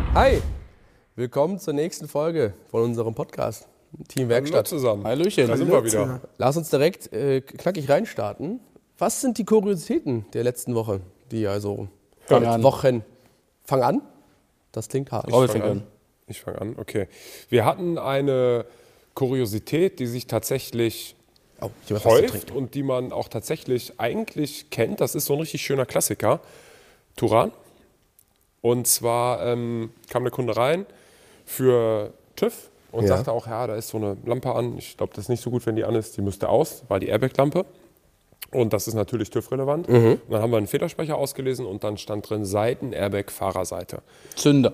Hi, willkommen zur nächsten Folge von unserem Podcast Team Werkstatt. Hallo zusammen. Hallöchen. Da sind wir wieder. Lass uns direkt knackig reinstarten. Was sind die Kuriositäten der letzten Woche? Wochen. Fang an. Das klingt hart. Ich fange an, okay. Wir hatten eine Kuriosität, die sich tatsächlich häuft und die man auch tatsächlich eigentlich kennt. Das ist so ein richtig schöner Klassiker. Turan. Und zwar kam der Kunde rein für TÜV und sagte auch, ja, da ist so eine Lampe an. Ich glaube, das ist nicht so gut, wenn die an ist. Die müsste aus, war die Airbag-Lampe. Und das ist natürlich TÜV-relevant. Und dann haben wir einen Federsprecher ausgelesen und dann stand drin Seiten-Airbag, Fahrerseite. Zünder.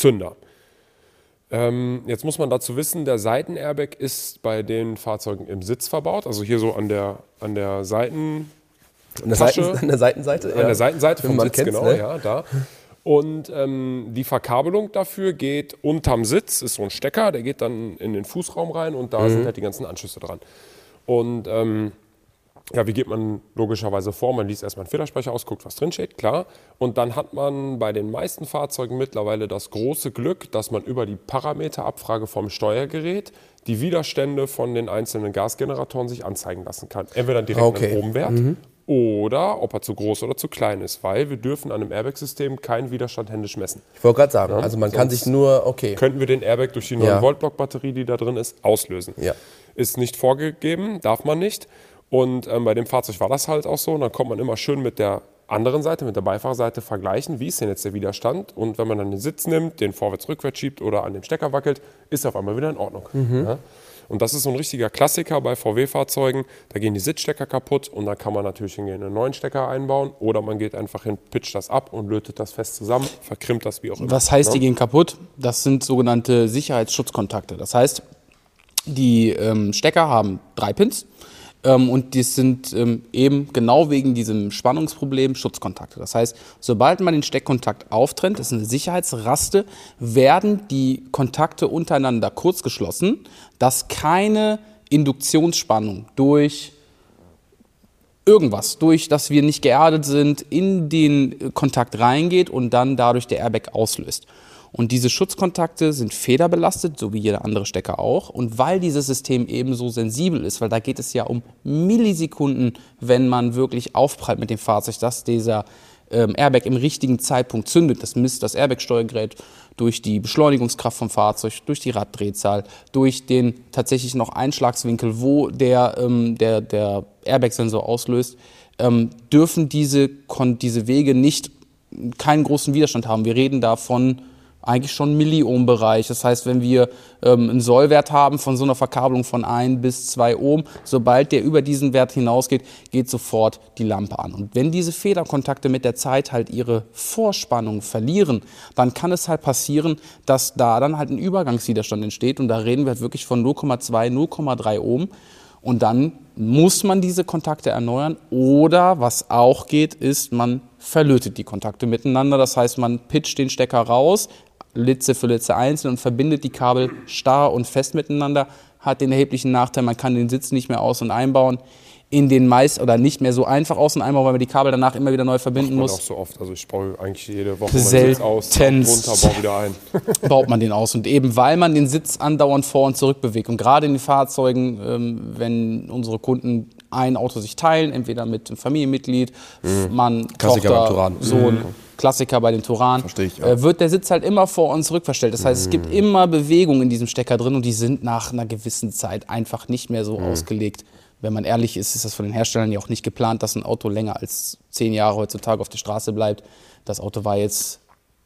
Jetzt muss man dazu wissen, der Seiten-Airbag ist bei den Fahrzeugen im Sitz verbaut. Also hier so an der Seitentasche. An der Seitenseite? An der Seitenseite vom Sitz, genau, ne? ja, da. Und die Verkabelung dafür geht unterm Sitz, ist so ein Stecker, der geht dann in den Fußraum rein und da sind halt die ganzen Anschlüsse dran. Und wie geht man logischerweise vor? Man liest erstmal einen Federsprecher aus, guckt, was drin steht, klar. Und dann hat man bei den meisten Fahrzeugen mittlerweile das große Glück, dass man über die Parameterabfrage vom Steuergerät die Widerstände von den einzelnen Gasgeneratoren sich anzeigen lassen kann. Entweder direkt einen Ohmwert oder ob er zu groß oder zu klein ist, weil wir dürfen an einem Airbag-System keinen Widerstand händisch messen. Ich wollte gerade sagen, also man kann sich nur, könnten wir den Airbag durch die 9-Volt-Block-Batterie, die da drin ist, auslösen. Ja. Ist nicht vorgegeben, darf man nicht. Und bei dem Fahrzeug war das halt auch so. Und dann kommt man immer schön mit der anderen Seite, mit der Beifahrerseite vergleichen, wie ist denn jetzt der Widerstand. Und wenn man dann den Sitz nimmt, den vorwärts-rückwärts schiebt oder an dem Stecker wackelt, ist er auf einmal wieder in Ordnung. Ja? Und das ist so ein richtiger Klassiker bei VW-Fahrzeugen. Da gehen die Sitzstecker kaputt und da kann man natürlich hingehen, einen neuen Stecker einbauen. Oder man geht einfach hin, pitcht das ab und lötet das fest zusammen, verkrimmt das wie auch immer. Was heißt, die gehen kaputt? Das sind sogenannte Sicherheitsschutzkontakte. Das heißt, die Stecker haben 3 Pins. Und die sind eben genau wegen diesem Spannungsproblem Schutzkontakte. Das heißt, sobald man den Steckkontakt auftrennt, das ist eine Sicherheitsraste, werden die Kontakte untereinander kurzgeschlossen, dass keine Induktionsspannung durch irgendwas, durch dass wir nicht geerdet sind, in den Kontakt reingeht und dann dadurch der Airbag auslöst. Und diese Schutzkontakte sind federbelastet, so wie jeder andere Stecker auch. Und weil dieses System ebenso sensibel ist, weil da geht es ja um Millisekunden, wenn man wirklich aufprallt mit dem Fahrzeug, dass dieser Airbag im richtigen Zeitpunkt zündet. Das misst das Airbag-Steuergerät durch die Beschleunigungskraft vom Fahrzeug, durch die Raddrehzahl, durch den tatsächlich noch Einschlagswinkel, wo der Airbag-Sensor auslöst, dürfen diese Wege keinen großen Widerstand haben. Wir reden da von eigentlich schon Milliohm-Bereich. Das heißt, wenn wir einen Sollwert haben von so einer Verkabelung von 1 bis 2 Ohm, sobald der über diesen Wert hinausgeht, geht sofort die Lampe an. Und wenn diese Federkontakte mit der Zeit halt ihre Vorspannung verlieren, dann kann es halt passieren, dass da dann halt ein Übergangswiderstand entsteht. Und da reden wir halt wirklich von 0,2, 0,3 Ohm. Und dann muss man diese Kontakte erneuern oder was auch geht, ist, man verlötet die Kontakte miteinander. Das heißt, man pitcht den Stecker raus, Litze für Litze einzeln und verbindet die Kabel starr und fest miteinander. Hat den erheblichen Nachteil, man kann den Sitz nicht mehr aus- und einbauen. Oder nicht mehr so einfach aus- und einbauen, weil man die Kabel danach immer wieder neu verbinden muss. Auch so oft. Also ich baue eigentlich jede Woche meinen Sitz aus, runter, baue wieder ein. Baut man den aus. Und eben weil man den Sitz andauernd vor und zurück bewegt. Und gerade in den Fahrzeugen, wenn unsere Kunden ein Auto sich teilen, entweder mit einem Familienmitglied, Mann, Tochter, Sohn, Klassiker bei den Turan, Verstehe ich, ja. wird der Sitz halt immer vor und zurück verstellt. Das heißt, es gibt immer Bewegung in diesem Stecker drin und die sind nach einer gewissen Zeit einfach nicht mehr so ausgelegt. Wenn man ehrlich ist, ist das von den Herstellern ja auch nicht geplant, dass ein Auto länger als 10 Jahre heutzutage auf der Straße bleibt. Das Auto war jetzt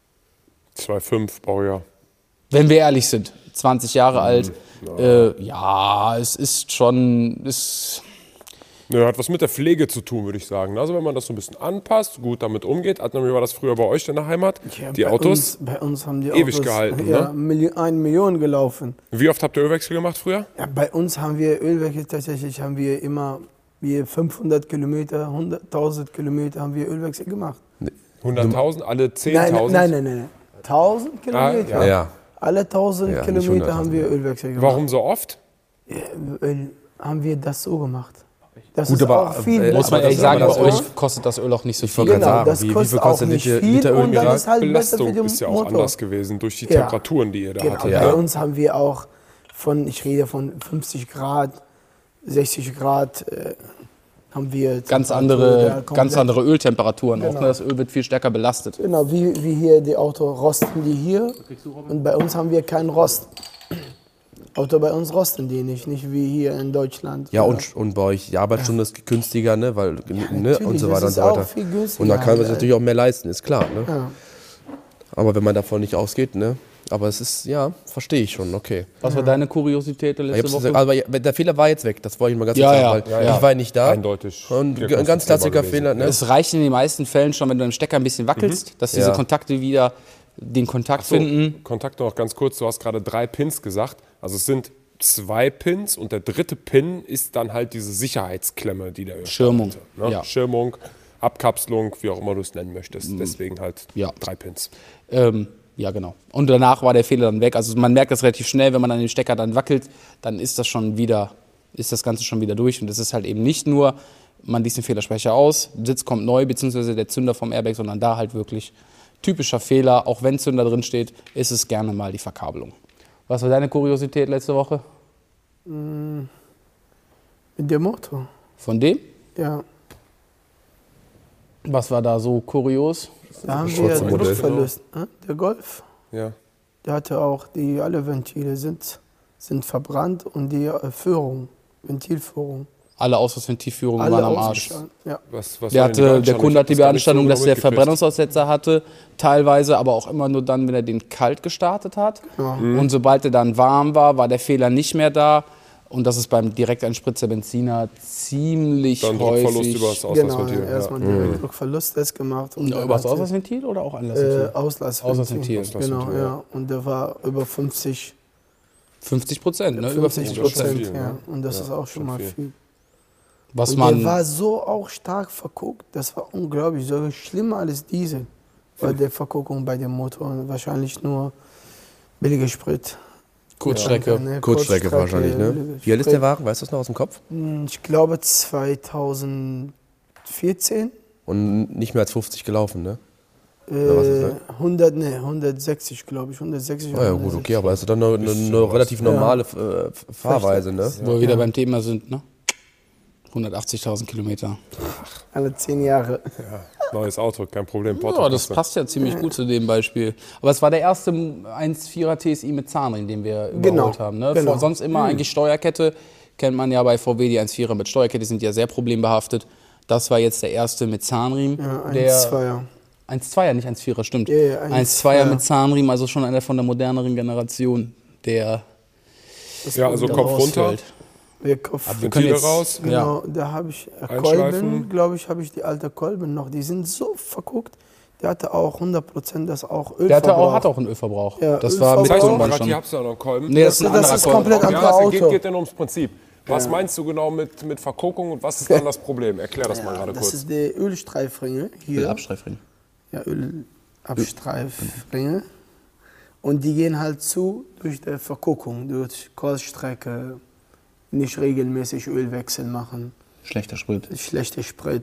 2,5 Baujahr. Wenn wir ehrlich sind, 20 Jahre alt. Es ist schon... Hat was mit der Pflege zu tun, würde ich sagen. Also wenn man das so ein bisschen anpasst, gut damit umgeht. Wie war das früher bei euch in der Heimat? Ja, die Autos? Bei uns haben die ewig Autos gehalten, ne? 1 Million gelaufen. Wie oft habt ihr Ölwechsel gemacht früher? Ja, bei uns haben wir Ölwechsel tatsächlich, haben wir immer 500 Kilometer, 100.000 Kilometer haben wir Ölwechsel gemacht. 100.000, alle 10.000? Nein. 1000 Kilometer. Ja. Alle 1000 Kilometer haben wir Ölwechsel gemacht. Warum so oft? Ja, haben wir das so gemacht. Das Gut, ist aber, auch viel. Muss man Aber ehrlich das- sagen, aber bei das euch kostet das Öl auch nicht so viel. wollte gerade sagen, das wie kostet viel auch kostet nicht Liter viel Öl und dann gesagt? ist halt besser Belastung für den ist ja auch Motor. anders gewesen durch die Ja. Temperaturen, die ihr da Genau, hattet. bei Ja. uns haben wir auch ich rede von 50 Grad, 60 Grad, haben wir Ganz Temperatur da ganz komplett. andere Öltemperaturen. Auch Genau. ne, das Öl wird viel stärker belastet. Genau, wie hier die Auto rosten die hier und bei uns haben wir keinen Rost. Auto bei uns rosten die nicht wie hier in Deutschland. Ja, Oder- und bei euch die Arbeitsstunde ist günstiger, ne? Weil, ne? natürlich, Und so das weiter und ist so auch weiter. viel günstiger Und da kann man sich halt. natürlich auch mehr leisten, ist klar. Ne? Ja. Aber wenn man davon nicht ausgeht, ne? Aber es ist, ja, verstehe ich schon, okay. Was war deine Kuriosität der Ich letzte hab's Woche? gesagt, aber der Fehler war jetzt weg, das wollte ich mal ganz Ja, kurz ja, sagen, weil ja. ich war nicht da. Eindeutig. Und ein ganz klassischer Fehler, ne? Es reicht in den meisten Fällen schon, wenn du im Stecker ein bisschen wackelst, dass diese Ja. Kontakte wieder den Kontakt finden. Kontakt noch ganz kurz. Du hast gerade 3 Pins gesagt. Also es sind 2 Pins und der 3. Pin ist dann halt diese Sicherheitsklemme, die der Ölstand Schirmung, hatte, ne? ja. Schirmung, Abkapselung, wie auch immer du es nennen möchtest. Deswegen halt Ja. 3 Pins. Ja, genau. Und danach war der Fehler dann weg. Also man merkt das relativ schnell, wenn man an den Stecker dann wackelt, dann ist das Ganze schon wieder durch. Und das ist halt eben nicht nur, man liest den Fehlersprecher aus, Sitz kommt neu, beziehungsweise der Zünder vom Airbag, sondern da halt wirklich typischer Fehler. Auch wenn Zünder drin steht, ist es gerne mal die Verkabelung. Was war deine Kuriosität letzte Woche? Mit dem Motor, Von dem? ja. Was war da so kurios? Da haben wir Schwarze Modell. Druckverlust. Der Golf, Ja. der hatte auch, alle Ventile sind verbrannt und die Ventilführung, Alle Ausgangsventilführungen alle waren am Arsch. ausgeschaltet. Ja. Was Der war denn die Kunde Beanstandung? hat die Ich hab das gar nicht so Beanstandung, dass genau der mitgekriegt. Verbrennungsaussetzer hatte, teilweise, aber auch immer nur dann, wenn er den kalt gestartet hat. Und sobald er dann warm war der Fehler nicht mehr da. Und das ist beim Direkteinspritzer Benziner ziemlich Dann Druckverlust häufig. über das Genau, Ausgangsventil. erstmal direkt Druckverlust das gemacht. Und Ja, dann über das hat Ausgangsventil oder auch Anlassventil? Auslassventil. Auslassventil. Genau, ja. Und der war über 50%, 50%, ne? Über 50%. viel, ja. ne? Und das ist auch schon mal viel. Was Und man, der war so auch stark verguckt, das war unglaublich, sogar schlimmer als Diesel. Bei der Verguckung bei dem Motor wahrscheinlich nur billiger Sprit. Kurzstrecke. Ne, Kurzstrecke wahrscheinlich, ne? billiger Wie alt ist der Sprit. Wagen? Weißt du das noch aus dem Kopf? Ich glaube 2014. Und nicht mehr als 50 gelaufen, ne? was ist das? 160 glaube ich, 160. Ah ja, gut, okay, aber das ist dann eine relativ normale Fahrweise, ne? wo wir wieder beim Thema sind, ne? 180.000 Kilometer. Alle 10 Jahre. Neues Auto, kein Problem. Ja, das passt ja ziemlich gut zu dem Beispiel. Aber es war der erste 1.4er TSI mit Zahnring, den wir überholt haben. Ne? Genau. Sonst immer eigentlich Steuerkette. Kennt man ja bei VW, die 1.4er mit Steuerkette sind ja sehr problembehaftet. Das war jetzt der erste mit Zahnriemen. Ja, der 1,2er. 1.2er, nicht 1.4er, stimmt. Ja, ja, 1.2er mit Zahnriemen, also schon einer von der moderneren Generation, der Ja, also da Kopf runter, rausfällt. Wir können Ventile jetzt- raus. Genau, da habe ich Einschleifen. Kolben, glaube ich, habe ich die alte Kolben noch. Die sind so verguckt. Der hatte auch 100% das auch Öl. Der hat auch einen Ölverbrauch. Ja, das war Ölverbrauch. mit Das heißt, Irgendwann gerade schon. hier habt ihr noch einen Kolben. Nee, das ist ein Das anderer ist Kolben. komplett Ja, anderes also Auto. geht denn ums Prinzip. Was meinst du genau mit Verguckung und was ist dann das Problem? Erklär das mal gerade Das kurz. ist der Ölstreifringe hier. Ölabstreifring. Ja, Ölabstreifringe. Und die gehen halt zu durch die Verguckung, durch Kurzstrecke, nicht regelmäßig Ölwechsel machen, Schlechter Sprit. schlechter Sprit,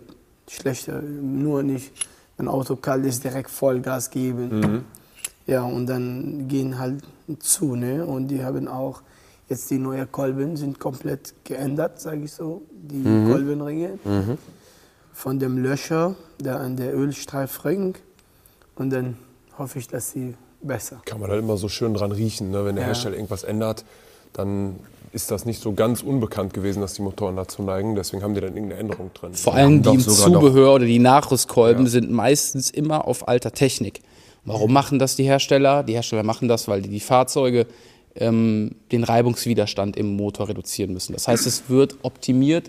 nur nicht, wenn Auto kalt ist, direkt Vollgas geben. Ja, und dann gehen halt zu, ne? Und die haben auch, jetzt die neuen Kolben sind komplett geändert, sage ich so, die Kolbenringe. Von dem Löcher, an der Ölstreifring. Und dann hoffe ich, dass sie besser. Kann man halt immer so schön dran riechen, ne? Wenn der Ja. Hersteller irgendwas ändert, dann ist das nicht so ganz unbekannt gewesen, dass die Motoren dazu neigen. Deswegen haben die dann irgendeine Änderung drin. Vor allem die doch im sogar noch. Zubehör oder die Nachrüstkolben sind meistens immer auf alter Technik. Warum machen das die Hersteller? Die Hersteller machen das, weil die Fahrzeuge den Reibungswiderstand im Motor reduzieren müssen. Das heißt, es wird optimiert.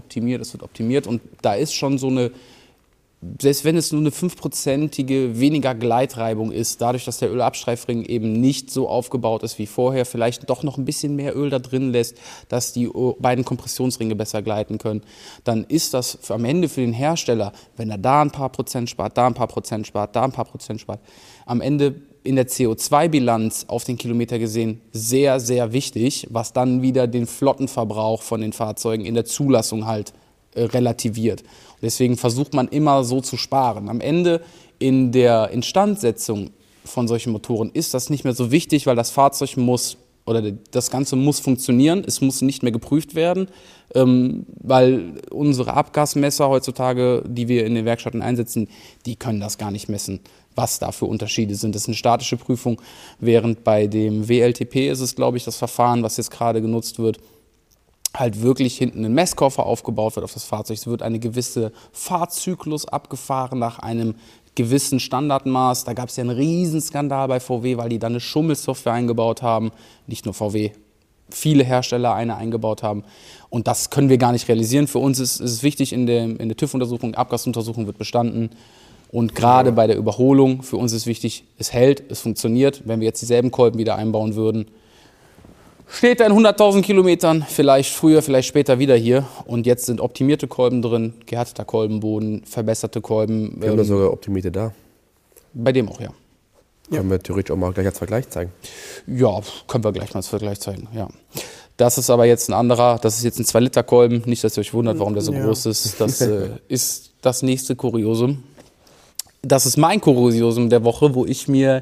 Und da ist schon so eine, selbst wenn es nur eine 5%ige weniger Gleitreibung ist, dadurch, dass der Ölabstreifring eben nicht so aufgebaut ist wie vorher, vielleicht doch noch ein bisschen mehr Öl da drin lässt, dass die beiden Kompressionsringe besser gleiten können, dann ist das am Ende für den Hersteller, wenn er da ein paar Prozent spart, da ein paar Prozent spart, da ein paar Prozent spart, am Ende in der CO2-Bilanz auf den Kilometer gesehen sehr, sehr wichtig, was dann wieder den Flottenverbrauch von den Fahrzeugen in der Zulassung halt relativiert. Und deswegen versucht man immer so zu sparen. Am Ende in der Instandsetzung von solchen Motoren ist das nicht mehr so wichtig, weil das Fahrzeug das Ganze muss funktionieren, es muss nicht mehr geprüft werden, weil unsere Abgasmesser heutzutage, die wir in den Werkstätten einsetzen, die können das gar nicht messen, was da für Unterschiede sind. Das ist eine statische Prüfung, während bei dem WLTP ist es, glaube ich, das Verfahren, was jetzt gerade genutzt wird, halt wirklich hinten ein Messkoffer aufgebaut wird auf das Fahrzeug. Es wird eine gewisse Fahrzyklus abgefahren nach einem gewissen Standardmaß. Da gab es ja einen Riesenskandal bei VW, weil die da eine Schummelsoftware eingebaut haben. Nicht nur VW, viele Hersteller eine eingebaut haben. Und das können wir gar nicht realisieren. Für uns ist es wichtig, in der TÜV-Untersuchung, Abgasuntersuchung wird bestanden. Und gerade bei der Überholung, für uns ist wichtig, es hält, es funktioniert. Wenn wir jetzt dieselben Kolben wieder einbauen würden, steht er in 100.000 Kilometern, vielleicht früher, vielleicht später wieder hier. Und jetzt sind optimierte Kolben drin, gehärteter Kolbenboden, verbesserte Kolben. Wir haben da sogar optimierte da. Bei dem auch, ja. Können wir theoretisch auch mal gleich als Vergleich zeigen. Ja, können wir gleich mal als Vergleich zeigen, ja. Das ist aber jetzt ein anderer, das ist jetzt ein 2-Liter-Kolben. Nicht, dass ihr euch wundert, warum der so groß ist. Das ist das nächste Kuriosum. Das ist mein Kuriosum der Woche, wo ich mir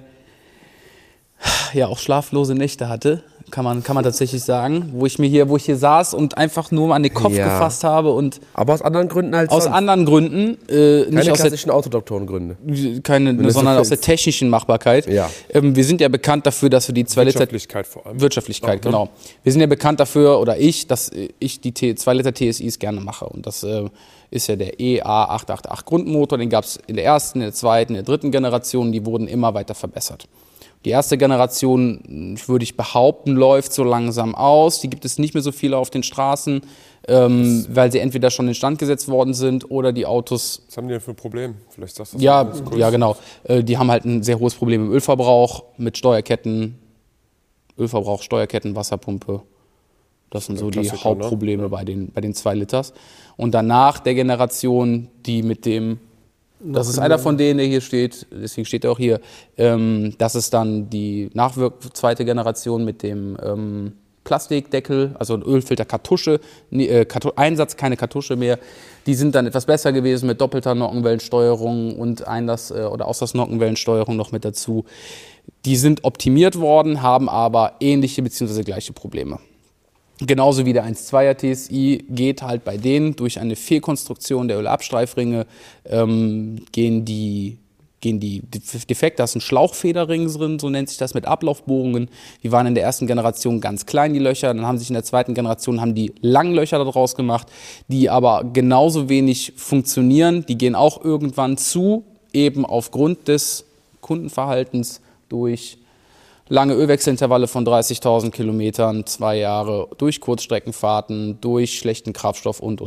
ja auch schlaflose Nächte hatte. Kann man tatsächlich sagen, wo ich hier saß und einfach nur an den Kopf gefasst habe und aber aus anderen Gründen als aus anderen Gründen, keine nicht aus klassischen Autodoktorengründe, sondern aus der technischen Machbarkeit. Ja. Wir sind ja bekannt dafür, dass wir die 2 Liter Wirtschaftlichkeit vor allem. Wirtschaftlichkeit, genau. Wir sind ja bekannt dafür, oder dass ich die 2 Liter TSIs gerne mache und das ist ja der EA888 Grundmotor, den gab es in der ersten, in der zweiten, in der dritten Generation, die wurden immer weiter verbessert. Die erste Generation, würde ich behaupten, läuft so langsam aus. Die gibt es nicht mehr so viele auf den Straßen, weil sie entweder schon instand gesetzt worden sind oder die Autos... Was haben die denn für ein Problem? Vielleicht sagst du das ja, genau. Die haben halt ein sehr hohes Problem im Ölverbrauch, mit Steuerketten, Steuerketten, Wasserpumpe. Das sind so die Hauptprobleme, ne? bei den 2 Liters. Und danach der Generation, die mit dem... Das ist einer von denen, der hier steht, deswegen steht er auch hier. Das ist dann die zweite Generation mit dem Plastikdeckel, also ein Ölfilter-Kartusche, Einsatz, keine Kartusche mehr. Die sind dann etwas besser gewesen mit doppelter Nockenwellensteuerung und Auslass-Nockenwellensteuerung noch mit dazu. Die sind optimiert worden, haben aber ähnliche bzw. gleiche Probleme. Genauso wie der 1.2er TSI geht halt bei denen durch eine Fehlkonstruktion der Ölabstreifringe gehen die Defekte, da ist ein Schlauchfederring drin, so nennt sich das, mit Ablaufbohrungen. Die waren in der ersten Generation ganz klein, die Löcher, dann haben sich in der zweiten Generation die langen Löcher daraus gemacht, die aber genauso wenig funktionieren, die gehen auch irgendwann zu, eben aufgrund des Kundenverhaltens durch lange Ölwechselintervalle von 30.000 Kilometern, 2 Jahre, durch Kurzstreckenfahrten, durch schlechten Kraftstoff und.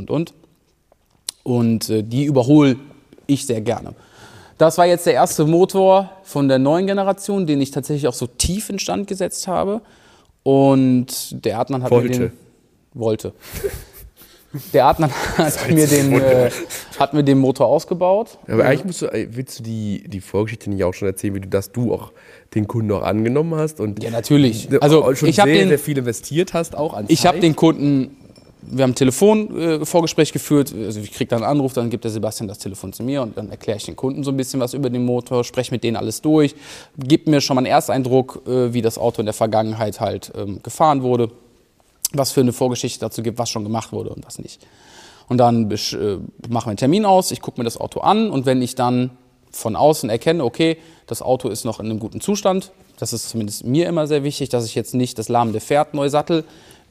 Und die überhole ich sehr gerne. Das war jetzt der erste Motor von der neuen Generation, den ich tatsächlich auch so tief instand gesetzt habe. Und der Erdmann hat wollte. Der Erdmann hat mir den Motor ausgebaut. Aber eigentlich willst du die Vorgeschichte nicht auch schon erzählen, dass du auch den Kunden auch angenommen hast und ja, natürlich. Also schon sehr viel investiert hast auch an Zeit. Ich habe den Kunden, wir haben ein Telefonvorgespräch geführt, also ich kriege dann einen Anruf, dann gibt der Sebastian das Telefon zu mir und dann erkläre ich den Kunden so ein bisschen was über den Motor, spreche mit denen alles durch, gebe mir schon mal einen Ersteindruck, wie das Auto in der Vergangenheit halt gefahren wurde, was für eine Vorgeschichte dazu gibt, was schon gemacht wurde und was nicht. Und dann machen wir einen Termin aus, ich gucke mir das Auto an und wenn ich dann von außen erkenne, okay, das Auto ist noch in einem guten Zustand, das ist zumindest mir immer sehr wichtig, dass ich jetzt nicht das lahmende Pferd neu sattel,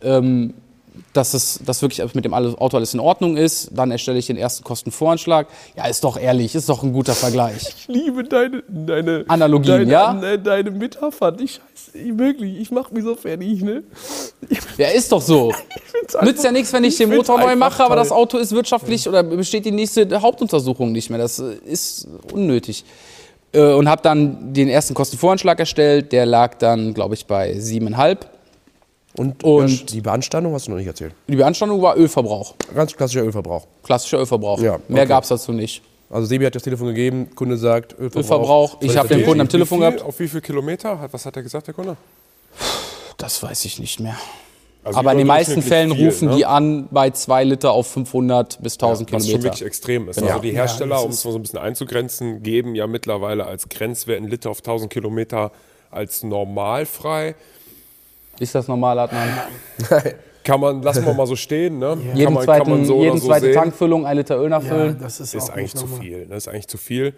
dass wirklich mit dem Auto alles in Ordnung ist, dann erstelle ich den ersten Kostenvoranschlag. Ja, ist doch ehrlich, ist doch ein guter Vergleich. Ich liebe deine Analogien, deine Metaphern. Ich mache mich so fertig, ne? Ja, ist doch so. Nützt ja nichts, wenn ich den Motor neu mache, aber das Auto ist wirtschaftlich oder besteht die nächste Hauptuntersuchung nicht mehr. Das ist unnötig. Und habe dann den ersten Kostenvoranschlag erstellt. Der lag dann, glaube ich, bei 7,5. Und die Beanstandung hast du noch nicht erzählt? Die Beanstandung war Ölverbrauch. Ganz klassischer Ölverbrauch. Klassischer Ölverbrauch. Ja, okay. Mehr gab es dazu nicht. Also Sebi hat das Telefon gegeben, Kunde sagt Ölverbrauch. Ich habe den Kunden am Telefon gehabt. Auf wie viel Kilometer? Was hat er gesagt, der Kunde? Das weiß ich nicht mehr. Also aber in den meisten überdurchschnittlich Fällen rufen ne? die an bei 2 Liter auf 500 bis 1000 Was schon Kilometer. wirklich extrem ist. Genau. Also die Hersteller, Ja, um es mal so ein bisschen einzugrenzen, geben ja mittlerweile als Grenzwert 1 Liter auf 1000 Kilometer als normalfrei. Ist das normal, Adnan? Lassen wir mal so stehen. Ne? Jeden zweite sehen. Tankfüllung, 1 Liter Öl Ja, nachfüllen. das ist Ist auch eigentlich nicht zu normal. viel. Ne? Ist eigentlich zu viel.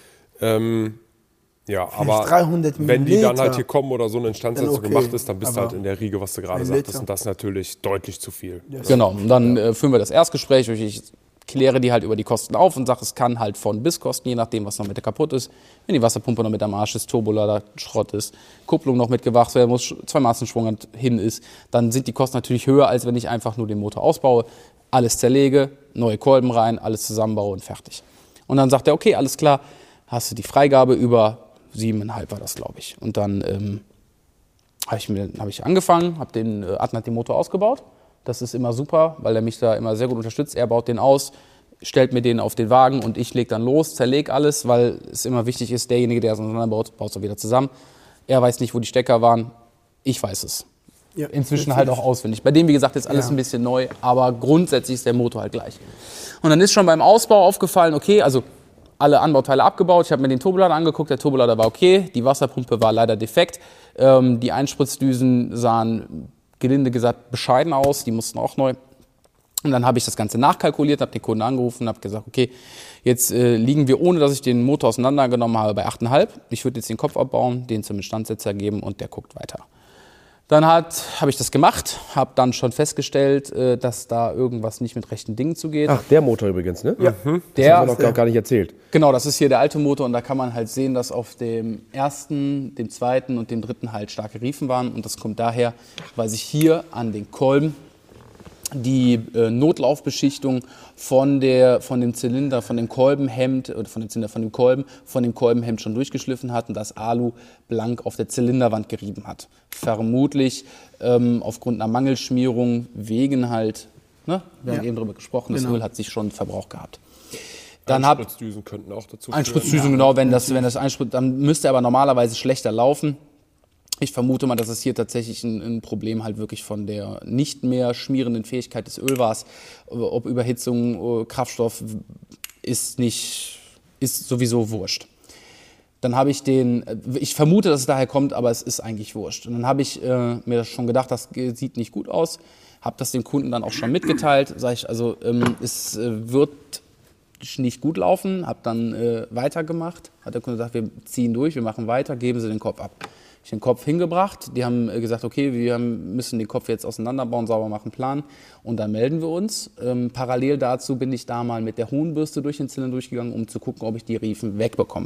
Ja, aber 300 wenn die dann halt Milliliter. hier kommen oder so eine Instandsetzung Dann okay, gemacht ist, dann bist du aber halt in der Riege, was du gerade 1 sagtest. Liter. Und das ist natürlich deutlich zu viel. Genau, und dann führen wir das Erstgespräch. Ich kläre die halt über die Kosten auf und sage, es kann halt von bis kosten, je nachdem, was noch mit der kaputt ist. Wenn die Wasserpumpe noch mit am Arsch ist, Turbolader Schrott ist, Kupplung noch mitgewacht werden muss, 2 Maßenschwung hin ist, dann sind die Kosten natürlich höher, als wenn ich einfach nur den Motor ausbaue, alles zerlege, neue Kolben rein, alles zusammenbaue und fertig. Und dann sagt er, okay, alles klar, hast du die Freigabe über 7,5 war das, glaube ich. Und dann habe ich angefangen, habe Adnan den Motor ausgebaut. Das ist immer super, weil er mich da immer sehr gut unterstützt. Er baut den aus, stellt mir den auf den Wagen und ich lege dann los, zerlege alles, weil es immer wichtig ist, derjenige, der es auseinanderbaut, baut es auch wieder zusammen. Er weiß nicht, wo die Stecker waren, ich weiß es. Ja, Inzwischen halt auch auswendig. Bei dem, wie gesagt, ist alles ein bisschen neu, aber grundsätzlich ist der Motor halt gleich. Und dann ist schon beim Ausbau aufgefallen, okay, also alle Anbauteile abgebaut, ich habe mir den Turbolader angeguckt, der Turbolader war okay, die Wasserpumpe war leider defekt, die Einspritzdüsen sahen gelinde gesagt bescheiden aus, die mussten auch neu. Und dann habe ich das Ganze nachkalkuliert, habe den Kunden angerufen und habe gesagt, okay, jetzt liegen wir, ohne dass ich den Motor auseinandergenommen habe, bei 8,5. Ich würde jetzt den Kopf abbauen, den zum Instandsetzer geben und der guckt weiter. Dann habe ich das gemacht, habe dann schon festgestellt, dass da irgendwas nicht mit rechten Dingen zugeht. Ach, der Motor übrigens, ne? Ja. Das haben wir noch gar nicht erzählt. Genau, das ist hier der alte Motor und da kann man halt sehen, dass auf dem ersten, dem zweiten und dem dritten halt starke Riefen waren. Und das kommt daher, weil sich hier an den Kolben die Notlaufbeschichtung von dem Zylinder, von dem Kolbenhemd oder von dem Kolbenhemd schon durchgeschliffen hat und das Alu blank auf der Zylinderwand gerieben hat. Vermutlich aufgrund einer Mangelschmierung wegen halt, ne, wir haben eben darüber gesprochen, das Öl hat sich schon Verbrauch gehabt. Einspritzdüsen könnten auch dazu führen. Einspritzdüsen, genau, wenn das einspritzt, dann müsste er aber normalerweise schlechter laufen. Ich vermute mal, dass es hier tatsächlich ein Problem halt wirklich von der nicht mehr schmierenden Fähigkeit des Öls war. Ob Überhitzung, Kraftstoff, ist sowieso wurscht. Dann habe ich ich vermute, dass es daher kommt, aber es ist eigentlich wurscht. Und dann habe ich mir schon gedacht, das sieht nicht gut aus, habe das dem Kunden dann auch schon mitgeteilt. Sage ich, also es wird nicht gut laufen, habe dann weitergemacht. Hat der Kunde gesagt, wir ziehen durch, wir machen weiter, geben Sie den Kopf ab. Ich den Kopf hingebracht, die haben gesagt, okay, wir müssen den Kopf jetzt auseinanderbauen, sauber machen, planen und dann melden wir uns. Parallel dazu bin ich da mal mit der Hohnbürste durch den Zylinder durchgegangen, um zu gucken, ob ich die Riefen wegbekomme.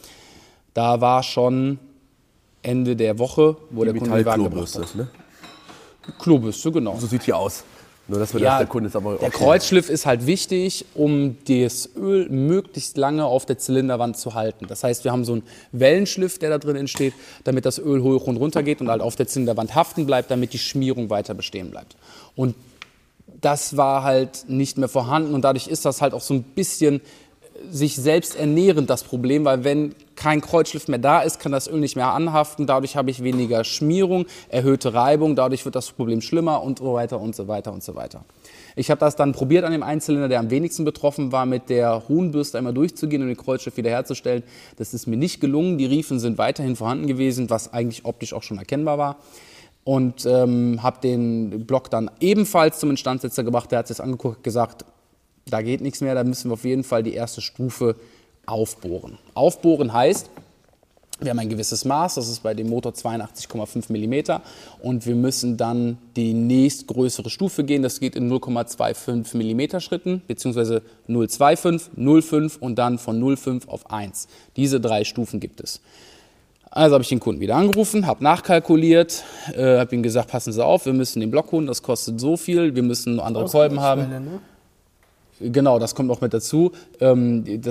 Da war schon Ende der Woche, wo der Kunde die Waage gebracht hat. Ne? Klobürste, genau. So sieht die aus. Nur, dass wir Ja, der Kunde ist aber der auch Kreuzschliff ist halt wichtig, um das Öl möglichst lange auf der Zylinderwand zu halten. Das heißt, wir haben so einen Wellenschliff, der da drin entsteht, damit das Öl hoch und runter geht und halt auf der Zylinderwand haften bleibt, damit die Schmierung weiter bestehen bleibt. Und das war halt nicht mehr vorhanden und dadurch ist das halt auch so ein bisschen sich selbst ernährend das Problem, weil wenn kein Kreuzschliff mehr da ist, kann das Öl nicht mehr anhaften, dadurch habe ich weniger Schmierung, erhöhte Reibung, dadurch wird das Problem schlimmer und so weiter und so weiter und so weiter. Ich habe das dann probiert an dem Einzylinder, der am wenigsten betroffen war, mit der Hohnbürste einmal durchzugehen und den Kreuzschliff wiederherzustellen. Das ist mir nicht gelungen, die Riefen sind weiterhin vorhanden gewesen, was eigentlich optisch auch schon erkennbar war. Und habe den Block dann ebenfalls zum Instandsetzer gebracht, der hat sich das angeguckt und gesagt, da geht nichts mehr, da müssen wir auf jeden Fall die erste Stufe aufbohren. Aufbohren heißt, wir haben ein gewisses Maß, das ist bei dem Motor 82,5 mm und wir müssen dann die nächstgrößere Stufe gehen, das geht in 0,25 mm Schritten, beziehungsweise 0,25, 0,5 und dann von 0,5 auf 1. Diese 3 Stufen gibt es. Also habe ich den Kunden wieder angerufen, habe nachkalkuliert, habe ihm gesagt, passen Sie auf, wir müssen den Block holen, das kostet so viel, wir müssen andere Kolben haben. Genau, das kommt auch mit dazu. Die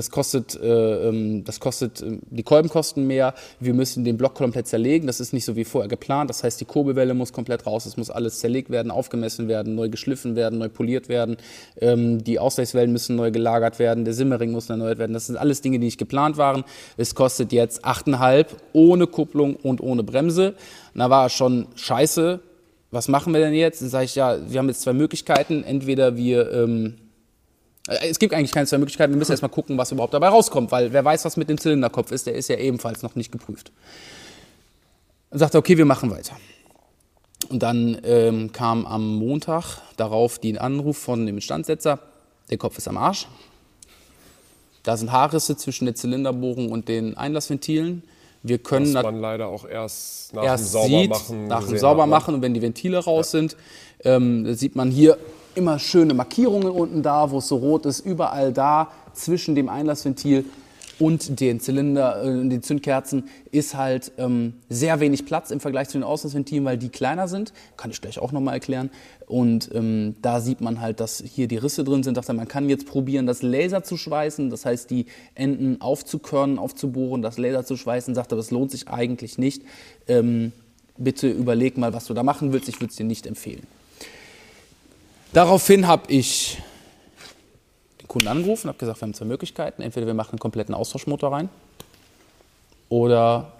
Kolben kosten mehr. Wir müssen den Block komplett zerlegen. Das ist nicht so wie vorher geplant. Das heißt, die Kurbelwelle muss komplett raus. Es muss alles zerlegt werden, aufgemessen werden, neu geschliffen werden, neu poliert werden. Die Ausgleichswellen müssen neu gelagert werden. Der Simmering muss erneuert werden. Das sind alles Dinge, die nicht geplant waren. Es kostet jetzt 8,5 ohne Kupplung und ohne Bremse. Da war schon scheiße. was machen wir denn jetzt? Dann sage ich, ja, wir haben jetzt 2 Möglichkeiten. Entweder wir, es gibt eigentlich keine 2 Möglichkeiten, wir müssen erstmal gucken, was überhaupt dabei rauskommt, weil wer weiß, was mit dem Zylinderkopf ist, der ist ja ebenfalls noch nicht geprüft. Dann sagt er, okay, wir machen weiter. Und dann kam am Montag darauf den Anruf von dem Instandsetzer, der Kopf ist am Arsch. Da sind Haarrisse zwischen der Zylinderbohrung und den Einlassventilen. Wir können was man leider auch erst nach dem Saubermachen nach dem Saubermachen und wenn die Ventile raus sind, sieht man hier immer schöne Markierungen unten da, wo es so rot ist, überall da zwischen dem Einlassventil und den Zylinder, den Zündkerzen ist halt sehr wenig Platz im Vergleich zu den Außenventilen, weil die kleiner sind. Kann ich gleich auch nochmal erklären. Und da sieht man halt, dass hier die Risse drin sind. Man kann jetzt probieren, das Laser zu schweißen. Das heißt, die Enden aufzukörnen, aufzubohren, das Laser zu schweißen. Sagt er, das lohnt sich eigentlich nicht. Bitte überleg mal, was du da machen willst. Ich würde es dir nicht empfehlen. Daraufhin habe ich den Kunden angerufen und habe gesagt, wir haben 2 Möglichkeiten. Entweder wir machen einen kompletten Austauschmotor rein oder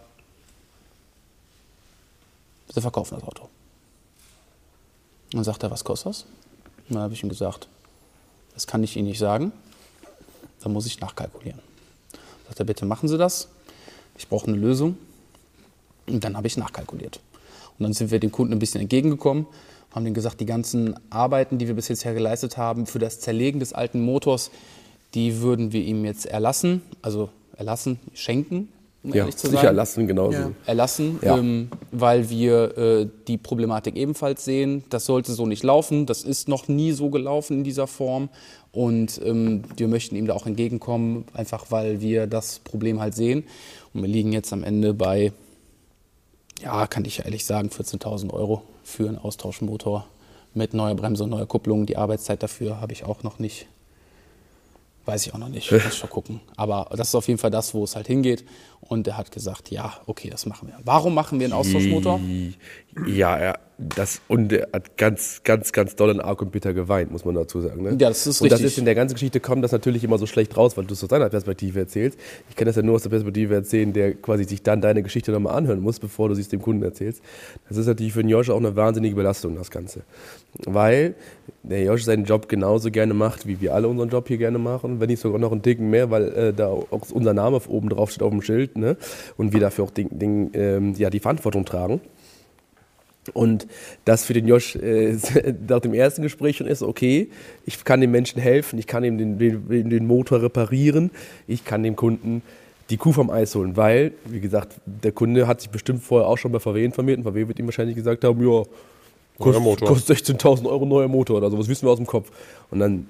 sie verkaufen das Auto. Und dann sagt er, was kostet das? Und dann habe ich ihm gesagt, das kann ich Ihnen nicht sagen, dann muss ich nachkalkulieren. Dann sagt er, bitte machen Sie das, ich brauche eine Lösung. Und dann habe ich nachkalkuliert. Und dann sind wir dem Kunden ein bisschen entgegengekommen, haben denen gesagt, die ganzen Arbeiten, die wir bis jetzt geleistet haben für das Zerlegen des alten Motors, die würden wir ihm jetzt erlassen, schenken, um ehrlich zu sein. Sicher erlassen, genauso. Ja. Erlassen, weil wir die Problematik ebenfalls sehen. Das sollte so nicht laufen, das ist noch nie so gelaufen in dieser Form. Und wir möchten ihm da auch entgegenkommen, einfach weil wir das Problem halt sehen. Und wir liegen jetzt am Ende bei, ja, kann ich ehrlich sagen, 14.000 € für einen Austauschmotor mit neuer Bremse und neuer Kupplung. Die Arbeitszeit dafür habe ich auch noch nicht. Weiß ich auch noch nicht, muss ich schon gucken. Aber das ist auf jeden Fall das, wo es halt hingeht. Und er hat gesagt, ja, okay, das machen wir. Warum machen wir einen Austauschmotor? Ja, und er hat ganz, ganz, ganz doll in arg und bitter geweint, muss man dazu sagen. Ne? Ja, das ist richtig. Und das ist in der ganzen Geschichte, kommt das natürlich immer so schlecht raus, weil du es aus deiner Perspektive erzählst. Ich kann das ja nur aus der Perspektive erzählen, der quasi sich dann deine Geschichte nochmal anhören muss, bevor du sie dem Kunden erzählst. Das ist natürlich für den Josh auch eine wahnsinnige Belastung, das Ganze. Weil der Josh seinen Job genauso gerne macht, wie wir alle unseren Job hier gerne machen, wenn nicht sogar noch einen Ticken mehr, weil da auch unser Name oben drauf steht auf dem Schild, ne? Und wir dafür auch die Verantwortung tragen. Und das für den Josh nach dem ersten Gespräch schon ist, okay, ich kann dem Menschen helfen, ich kann ihm den Motor reparieren, ich kann dem Kunden die Kuh vom Eis holen, weil, wie gesagt, der Kunde hat sich bestimmt vorher auch schon bei VW informiert und VW wird ihm wahrscheinlich gesagt haben, ja, kostet 16.000 € neuer Motor oder so, was wissen wir aus dem Kopf. Und dann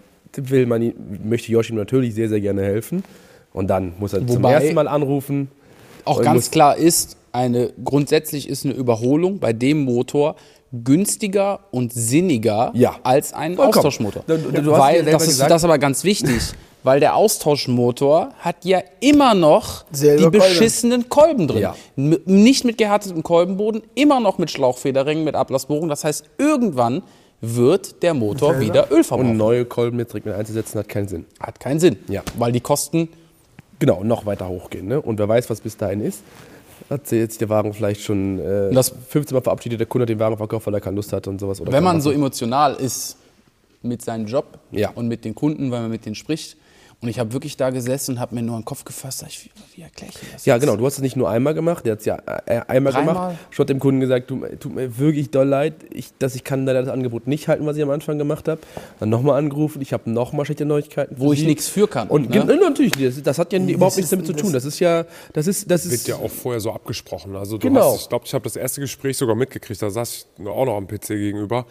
möchte Josh ihm natürlich sehr, sehr gerne helfen und dann muss er zum ersten Mal anrufen. Auch ganz klar ist, grundsätzlich ist eine Überholung bei dem Motor günstiger und sinniger als ein Austauschmotor. Das ist aber ganz wichtig, weil der Austauschmotor hat ja immer noch die beschissenen Kolben drin. Ja. Nicht mit gehärtetem Kolbenboden, immer noch mit Schlauchfederringen, mit Ablassbohrung. Das heißt, irgendwann wird der Motor wieder Öl verbrauchen. Und neue Kolben jetzt direkt mit einzusetzen, hat keinen Sinn. Hat keinen Sinn, weil die Kosten noch weiter hochgehen. Ne? Und wer weiß, was bis dahin ist. Hat jetzt der Wagen vielleicht schon 15 Mal verabschiedet, der Kunde hat den Wagen verkauft, weil er keine Lust hat und sowas. Oder wenn man so emotional ist mit seinem Job und mit den Kunden, weil man mit denen spricht. Und ich habe wirklich da gesessen und habe mir nur den Kopf gefasst. Wie erkläre ich das? Ja, genau. Du hast es nicht nur einmal gemacht, der hat es ja einmal gemacht. Ich habe dem Kunden gesagt, tut mir wirklich doll leid, ich kann leider das Angebot nicht halten, was ich am Anfang gemacht habe. Dann nochmal angerufen, ich habe nochmal schlechte Neuigkeiten. Wo ich nichts für kann. Und natürlich, das hat ja überhaupt nichts damit zu tun. Das ist wird ja auch vorher so abgesprochen. Also ich glaube, ich habe das erste Gespräch sogar mitgekriegt, da saß ich auch noch am PC gegenüber.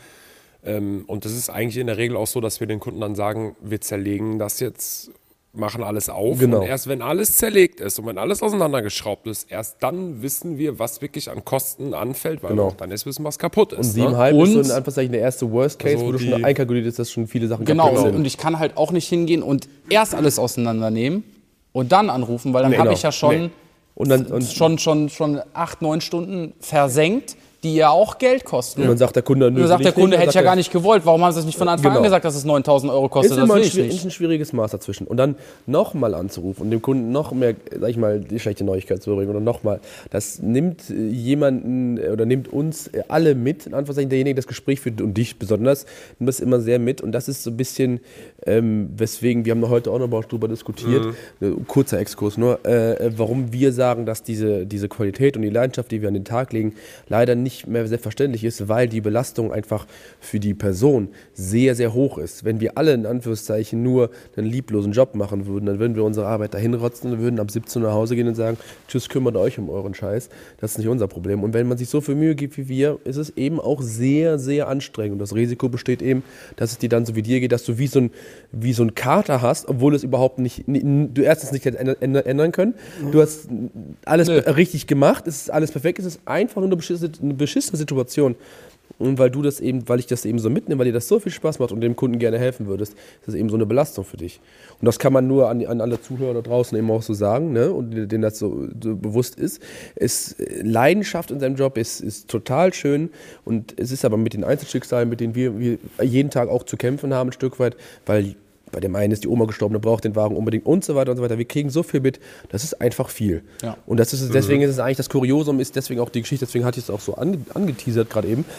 Und das ist eigentlich in der Regel auch so, dass wir den Kunden dann sagen, wir zerlegen das jetzt, machen alles auf. Genau. Und erst wenn alles zerlegt ist und wenn alles auseinandergeschraubt ist, erst dann wissen wir, was wirklich an Kosten anfällt, weil wir auch dann erst wissen, was kaputt ist. Und 7,5 ist so in Anführungszeichen der erste Worst Case, wo du schon einkalkuliert ist, dass schon viele Sachen kaputt sind. Und ich kann halt auch nicht hingehen und erst alles auseinandernehmen und dann anrufen, weil dann habe ich ja schon 8-9 Stunden versenkt, die ja auch Geld kosten. Und dann sagt der Kunde, Und dann sagt der Kunde, hätte ich ja gar nicht gewollt. Warum haben sie das nicht von Anfang an gesagt, dass es 9.000 Euro kostet? Ist Das immer will ich nicht. ein schwieriges Maß dazwischen. Und dann nochmal anzurufen und dem Kunden noch mehr, sag ich mal, die schlechte Neuigkeit zu bringen oder nochmal. Das nimmt jemanden oder nimmt uns alle mit, in Anführungszeichen, derjenige, der das Gespräch führt und dich besonders, nimmt das immer sehr mit. Und das ist so ein bisschen, weswegen, wir haben heute auch noch darüber diskutiert, kurzer Exkurs nur, warum wir sagen, dass diese Qualität und die Leidenschaft, die wir an den Tag legen, leider nicht mehr selbstverständlich ist, weil die Belastung einfach für die Person sehr, sehr hoch ist. Wenn wir alle in Anführungszeichen nur einen lieblosen Job machen würden, dann würden wir unsere Arbeit dahin rotzen und würden ab 17 Uhr nach Hause gehen und sagen, tschüss, kümmert euch um euren Scheiß. Das ist nicht unser Problem. Und wenn man sich so viel Mühe gibt wie wir, ist es eben auch sehr, sehr anstrengend. Und das Risiko besteht eben, dass es dir dann so wie dir geht, dass du wie so ein Kater hast, obwohl es überhaupt nicht, du erstens nicht ändern können. Du hast alles richtig gemacht, es ist alles perfekt, es ist einfach nur eine beschissene Situation. Und weil ich das eben so mitnehme, weil dir das so viel Spaß macht und dem Kunden gerne helfen würdest, ist das eben so eine Belastung für dich. Und das kann man nur an alle Zuhörer da draußen eben auch so sagen, ne? Und denen das so bewusst ist. Leidenschaft in seinem Job ist total schön und es ist aber mit den Einzelschicksalen, mit denen wir jeden Tag auch zu kämpfen haben, ein Stück weit, weil bei dem einen ist die Oma gestorben, der braucht den Wagen unbedingt und so weiter und so weiter. Wir kriegen so viel mit, das ist einfach viel. Ja. Und deswegen ist es eigentlich das Kuriosum, ist deswegen auch die Geschichte, deswegen hatte ich es auch so angeteasert gerade eben.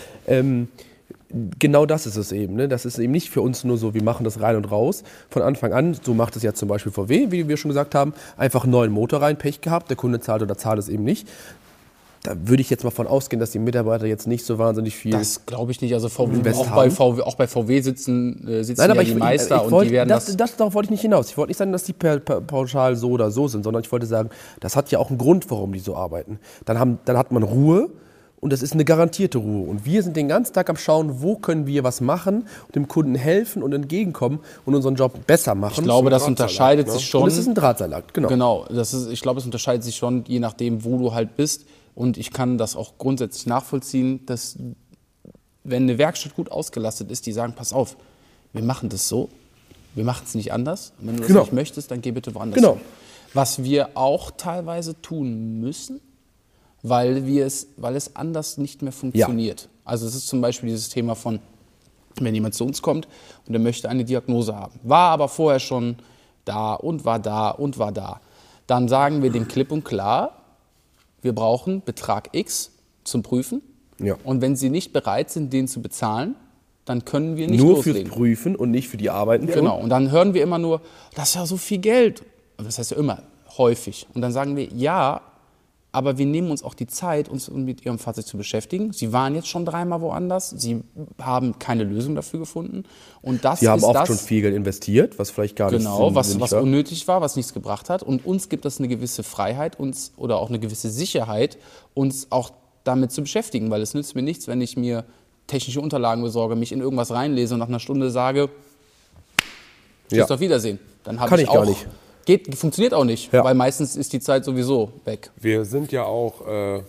Genau das ist es eben. Ne? Das ist eben nicht für uns nur so, wir machen das rein und raus. Von Anfang an, so macht es ja zum Beispiel VW, wie wir schon gesagt haben, einfach einen neuen Motor rein, Pech gehabt, der Kunde zahlt oder zahlt es eben nicht. Da würde ich jetzt mal von ausgehen, dass die Mitarbeiter jetzt nicht so wahnsinnig viel. Das glaube ich nicht. Also auch bei VW sitzen Nein, aber die Meister und die werden darauf wollte ich nicht hinaus. Ich wollte nicht sagen, dass die pauschal so oder so sind, sondern ich wollte sagen, das hat ja auch einen Grund, warum die so arbeiten. Dann hat man Ruhe und das ist eine garantierte Ruhe. Und wir sind den ganzen Tag am Schauen, wo können wir was machen und dem Kunden helfen und entgegenkommen und unseren Job besser machen. Ich glaube, das unterscheidet sich schon. Und es ist ein Drahtseilakt, genau. Genau, ich glaube, es unterscheidet sich schon, je nachdem, wo du halt bist. Und ich kann das auch grundsätzlich nachvollziehen, dass wenn eine Werkstatt gut ausgelastet ist, die sagen, pass auf, wir machen das so, wir machen es nicht anders. Und wenn du das nicht möchtest, dann geh bitte woanders hin. Was wir auch teilweise tun müssen, weil es anders nicht mehr funktioniert. Ja. Also es ist zum Beispiel dieses Thema von, wenn jemand zu uns kommt und er möchte eine Diagnose haben, war aber vorher schon da und war da und war da. Dann sagen wir dem klipp und klar, wir brauchen Betrag X zum Prüfen. Ja. Und wenn Sie nicht bereit sind, den zu bezahlen, dann können wir nicht loslegen. Nur fürs Prüfen und nicht für die Arbeiten. Genau. Und dann hören wir immer nur, das ist ja so viel Geld. Das heißt ja immer, häufig. Und dann sagen wir, ja, aber wir nehmen uns auch die Zeit, uns mit Ihrem Fahrzeug zu beschäftigen. Sie waren jetzt schon 3-mal woanders. Sie haben keine Lösung dafür gefunden. Und das Sie haben oft schon viel Geld investiert, was vielleicht gar nicht was unnötig war, was nichts gebracht hat. Und uns gibt das eine gewisse Freiheit oder auch eine gewisse Sicherheit, uns auch damit zu beschäftigen. Weil es nützt mir nichts, wenn ich mir technische Unterlagen besorge, mich in irgendwas reinlese und nach einer Stunde sage, tschüss, auf Wiedersehen. Dann habe ich auch... Gar nicht. Funktioniert auch nicht, weil meistens ist die Zeit sowieso weg. Wir sind ja auch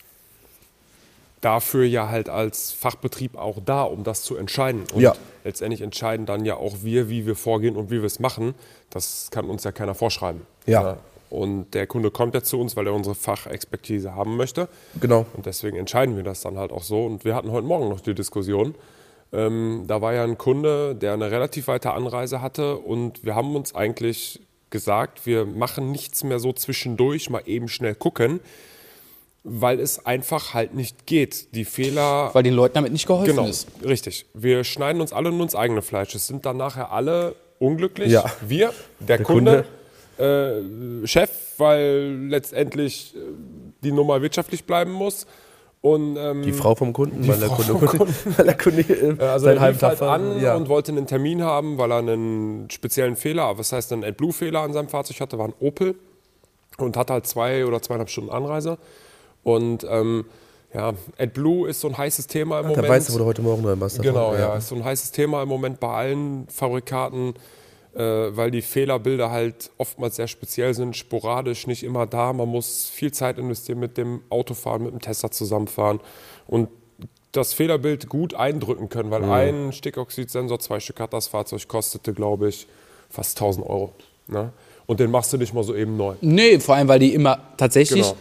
dafür ja halt als Fachbetrieb auch da, um das zu entscheiden. Und letztendlich entscheiden dann ja auch wir, wie wir vorgehen und wie wir es machen. Das kann uns ja keiner vorschreiben. Ja. Und der Kunde kommt ja zu uns, weil er unsere Fachexpertise haben möchte. Genau. Und deswegen entscheiden wir das dann halt auch so. Und wir hatten heute Morgen noch die Diskussion. Da war ja ein Kunde, der eine relativ weite Anreise hatte. Und wir haben uns eigentlich gesagt, wir machen nichts mehr so zwischendurch, mal eben schnell gucken, weil es einfach halt nicht geht. Die Fehler... Weil den Leuten damit nicht geholfen ist. Genau, richtig. Wir schneiden uns alle nur ins eigene Fleisch. Es sind dann nachher alle unglücklich. Ja. Wir, der Kunde, Chef, weil letztendlich die Nummer wirtschaftlich bleiben muss. Und, die Frau vom Kunden, weil der Kunde also er lief halt an und wollte einen Termin haben, weil er einen speziellen Fehler, was heißt einen AdBlue-Fehler an seinem Fahrzeug hatte, war ein Opel und hatte halt 2 oder 2,5 Stunden Anreise. Und AdBlue ist so ein heißes Thema im Moment. Da weißt du, wo du heute Morgen drin warst. Genau, ist so ein heißes Thema im Moment bei allen Fabrikaten, weil die Fehlerbilder halt oftmals sehr speziell sind, sporadisch, nicht immer da. Man muss viel Zeit investieren mit dem Autofahren, mit dem Tester zusammenfahren und das Fehlerbild gut eindrücken können, weil ein Stickoxidsensor, 2 Stück hat das Fahrzeug, kostete, glaube ich, fast 1.000 Euro. Ne? Und den machst du nicht mal so eben neu. Nee, vor allem, weil die immer tatsächlich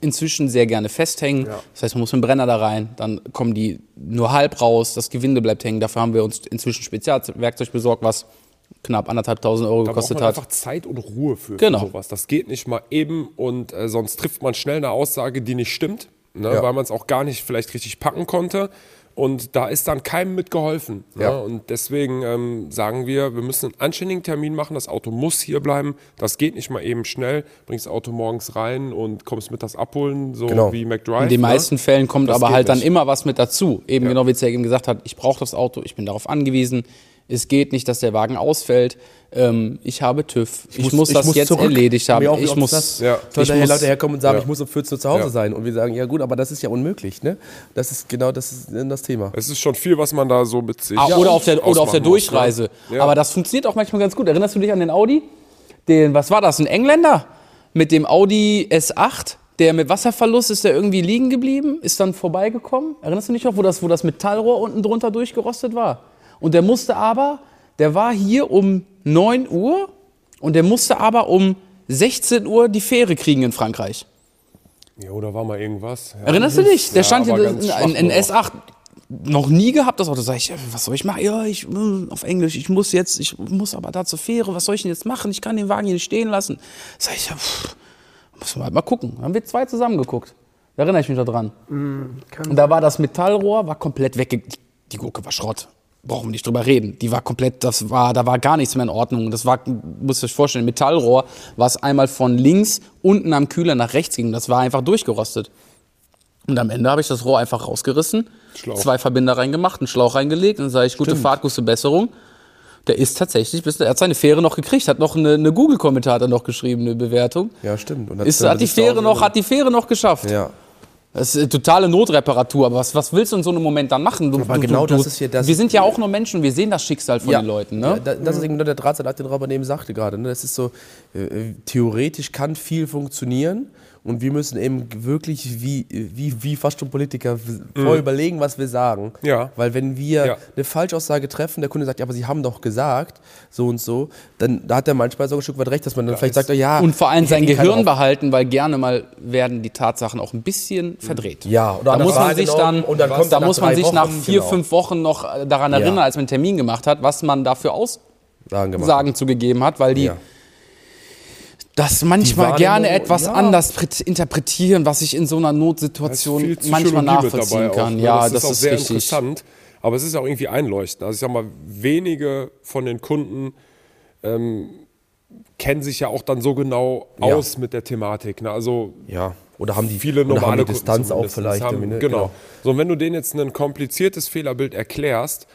inzwischen sehr gerne festhängen. Das heißt, man muss mit dem Brenner da rein, dann kommen die nur halb raus, das Gewinde bleibt hängen. Dafür haben wir uns inzwischen Spezialwerkzeug besorgt, was knapp 1.500 Euro gekostet Da braucht man hat. einfach Zeit und Ruhe für Genau. sowas. Das geht nicht mal eben und sonst trifft man schnell eine Aussage, die nicht stimmt, ne, Ja. weil man es auch gar nicht vielleicht richtig packen konnte. Und da ist dann keinem mitgeholfen. Ja. Ne? Und deswegen sagen wir müssen einen anständigen Termin machen. Das Auto muss hier bleiben. Das geht nicht mal eben schnell. Bringst das Auto morgens rein und kommst mittags abholen, so Genau. wie McDrive. In den meisten Fällen kommt Das aber geht halt dann nicht. immer was mit dazu. Eben genau wie es ja eben gesagt hat, ich brauche das Auto, ich bin darauf angewiesen. Es geht nicht, dass der Wagen ausfällt. Ich habe TÜV. Ich muss das jetzt zurück. erledigt haben. Mir auch, wie Ich oft muss, das Ja. total muss- Leute herkommen und sagen, Ja. ich muss um 14 Uhr zu Hause Ja. sein. Und wir sagen, ja gut, aber das ist ja unmöglich. Ne? Das ist genau das Thema. Es ist schon viel, was man da so mit sich oder auf der ausmachen Durchreise. muss, ne? Ja. Aber das funktioniert auch manchmal ganz gut. Erinnerst du dich an den Audi? Was war das, ein Engländer? Mit dem Audi S8? Der mit Wasserverlust ist der irgendwie liegen geblieben, ist dann vorbeigekommen. Erinnerst du dich noch, wo das Metallrohr unten drunter durchgerostet war? Und der war hier um 9 Uhr und der musste aber um 16 Uhr die Fähre kriegen in Frankreich. Ja, oder war mal irgendwas? Ja. Erinnerst du dich? Der Ja, stand hier aber ganz schwach in nur. S8 noch nie gehabt, das Auto. Sag ich, was soll ich machen? Ja, auf Englisch, ich muss aber da zur Fähre, was soll ich denn jetzt machen? Ich kann den Wagen hier nicht stehen lassen. Sag ich, ja, müssen wir halt mal gucken. Haben wir 2 zusammen geguckt. Da erinnere ich mich noch dran. Und da war das Metallrohr, war komplett weg. Die Gurke war Schrott. Brauchen wir nicht drüber reden. Die war komplett, da war gar nichts mehr in Ordnung. Das war, müsst ihr euch vorstellen, Metallrohr, was einmal von links unten am Kühler nach rechts ging. Das war einfach durchgerostet. Und am Ende habe ich das Rohr einfach rausgerissen, Schlauch. 2 Verbinder reingemacht, einen Schlauch reingelegt und dann sage ich, gute Fahrt, gute Besserung. Der ist tatsächlich, er hat seine Fähre noch gekriegt, hat noch eine Google-Kommentar noch geschrieben, eine Bewertung. Ja, stimmt. Und Hat die Fähre noch geschafft. Ja. Das ist eine totale Notreparatur, aber was willst du in so einem Moment dann machen? Das ist ja das. Wir sind ja auch nur Menschen, wir sehen das Schicksal von den Leuten. Ne? Ja, das ist eben nur der Drahtseilakt, den Robert eben sagte gerade. Ne? Das ist so, theoretisch kann viel funktionieren und wir müssen eben wirklich wie fast schon Politiker vorher überlegen, was wir sagen. Ja. Weil wenn wir Ja. eine Falschaussage treffen, der Kunde sagt, ja, aber Sie haben doch gesagt, so und so, dann da hat er manchmal so ein Stück weit recht, dass man dann vielleicht sagt, ja. Und vor allem ich sein hätte keine Gehirn Auf- behalten, weil gerne mal werden die Tatsachen auch ein bisschen verdreht. Ja, oder Da anders muss man sich wahrgenommen dann, und dann kommt da nach muss man 3 sich nach Wochen, 4, genau. 5 Wochen noch daran erinnern, als man einen Termin gemacht hat, was man dafür Aussagen zugegeben hat, weil die Ja. das manchmal Wahrnehmung, gerne etwas ja. anders interpretieren, was ich in so einer Da ist Notsituation viel manchmal Psychologie mit nachvollziehen dabei kann. auch, ne? Ja, das ist auch ist sehr richtig. interessant. Aber es ist auch irgendwie einleuchtend. Also ich sag mal, wenige von den Kunden kennen sich ja auch dann so genau Ja. aus mit der Thematik. Ne? Also Ja, oder haben die, viele oder haben normale die Distanz Kunden auch vielleicht. haben, irgendwie, ne? genau. So, und wenn du denen jetzt ein kompliziertes Fehlerbild erklärst,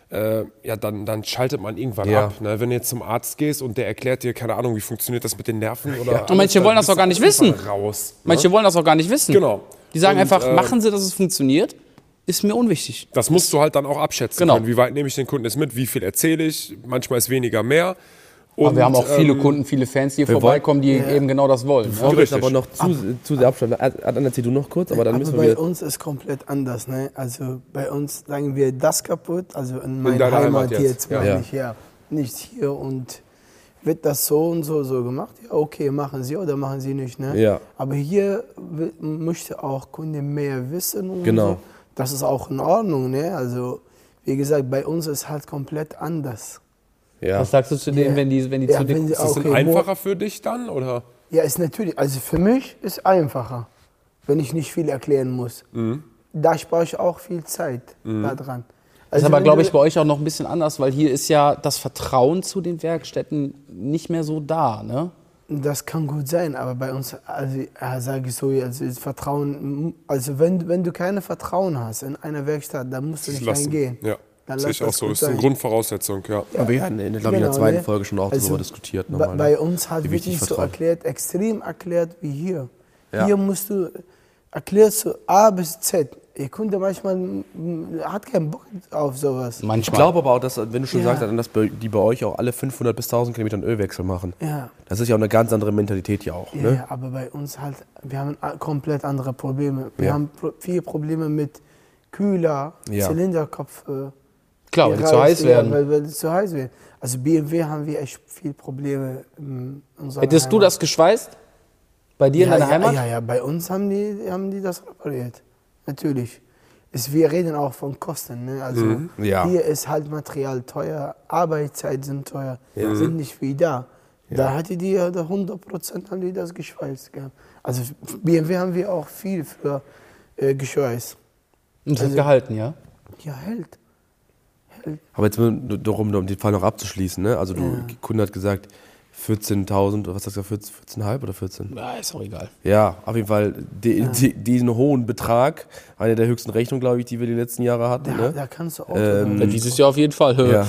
ja, dann schaltet man irgendwann Ja. ab. Ne? Wenn du jetzt zum Arzt gehst und der erklärt dir, keine Ahnung, wie funktioniert das mit den Nerven oder Ja. alles, Und manche dann wollen das bist auch gar du nicht auf jeden wissen. Fall raus. Ne? Manche wollen das auch gar nicht wissen. Genau. Die sagen Und, einfach, machen Sie, dass es funktioniert, ist mir unwichtig. Das musst du halt dann auch abschätzen Genau. können. Wie weit nehme ich den Kunden jetzt mit? Wie viel erzähle ich? Manchmal ist weniger mehr. Aber wir haben auch viele ähm, Kunden, viele Fans, die hier vorbeikommen, die eben genau das wollen. Bevor Ne? wir jetzt Richtig. aber noch zu sehr abschalten, Adnan, erzähl du noch kurz, aber dann Aber müssen wir bei wieder... uns ist komplett anders. Ne? Also bei uns sagen wir das kaputt, also in meiner deiner Heimat Heimat jetzt, jetzt, meine ich, ja. Nicht hier und wird das so und so gemacht? Ja, okay, machen Sie oder machen Sie nicht. Ne? Ja. Aber hier möchte auch Kunde mehr wissen und Genau. so. Das ist auch in Ordnung. Ne? Also wie gesagt, bei uns ist halt komplett anders. Ja. Was sagst du zu denen, Ja. wenn die Ja, zu dir... wenn sie- Ist das denn Okay, einfacher für dich dann? Oder? Ja, ist natürlich, also für mich ist einfacher, wenn ich nicht viel erklären muss. Da spare ich auch viel Zeit daran. Das ist Also aber, wenn glaube du- ich, bei euch auch noch ein bisschen anders, weil hier ist ja das Vertrauen zu den Werkstätten nicht mehr so da, ne? Das kann gut sein, aber bei uns, also sage ich so, also ist Vertrauen, also wenn du keine Vertrauen hast in einer Werkstatt, dann musst du nicht Lassen. reingehen. Ja, Dann sehe lass ich auch das so. gut Ist eine sein. Grundvoraussetzung, ja. Aber wir hatten, glaube ich, in der Genau, zweiten ne? Folge schon auch Also, darüber diskutiert. Nochmal, Bei ne? uns hat Wie wirklich wichtig so Vertrauen. erklärt, extrem erklärt wie hier. Ja. Hier musst du, erklärst du A bis Z. Ihr Kunde manchmal hat keinen Bock auf sowas. Ich Manchmal. glaube aber auch, dass, wenn du schon Ja. sagst, Adnan, dass die bei euch auch alle 500 bis 1000 Kilometer einen Ölwechsel machen. Ja. Das ist ja auch eine ganz andere Mentalität ja auch. Ja, Ne? aber bei uns halt, wir haben komplett andere Probleme. Wir Ja. haben viele Probleme mit Kühler, Ja. Zylinderkopf. Klar, weil die zu heiß werden. Weil die zu heiß werden. Also BMW haben wir echt viele Probleme. In unserer Hättest du Heimat. das geschweißt? Bei dir in deiner Heimat? Ja, bei uns haben die das repariert. Natürlich. Wir reden auch von Kosten. Ne? Also Ja. hier ist halt Material teuer, Arbeitszeit sind teuer, sind nicht wie da. Da hatte die ja 100% haben die das geschweißt gehabt. Also BMW haben wir auch viel für geschweißt. Und das hat gehalten, ja? Ja, hält. Aber jetzt darum, um den Fall noch abzuschließen, ne? Also der Kunde hat gesagt 14.000, oder was hast du gesagt, 14,5 oder 14? Ja, ist auch egal. Ja, auf jeden Fall diesen hohen Betrag, eine der höchsten Rechnungen, glaube ich, die wir die letzten Jahre hatten. Ne? Da kannst du auch. Dieses Jahr auf jeden Fall höher.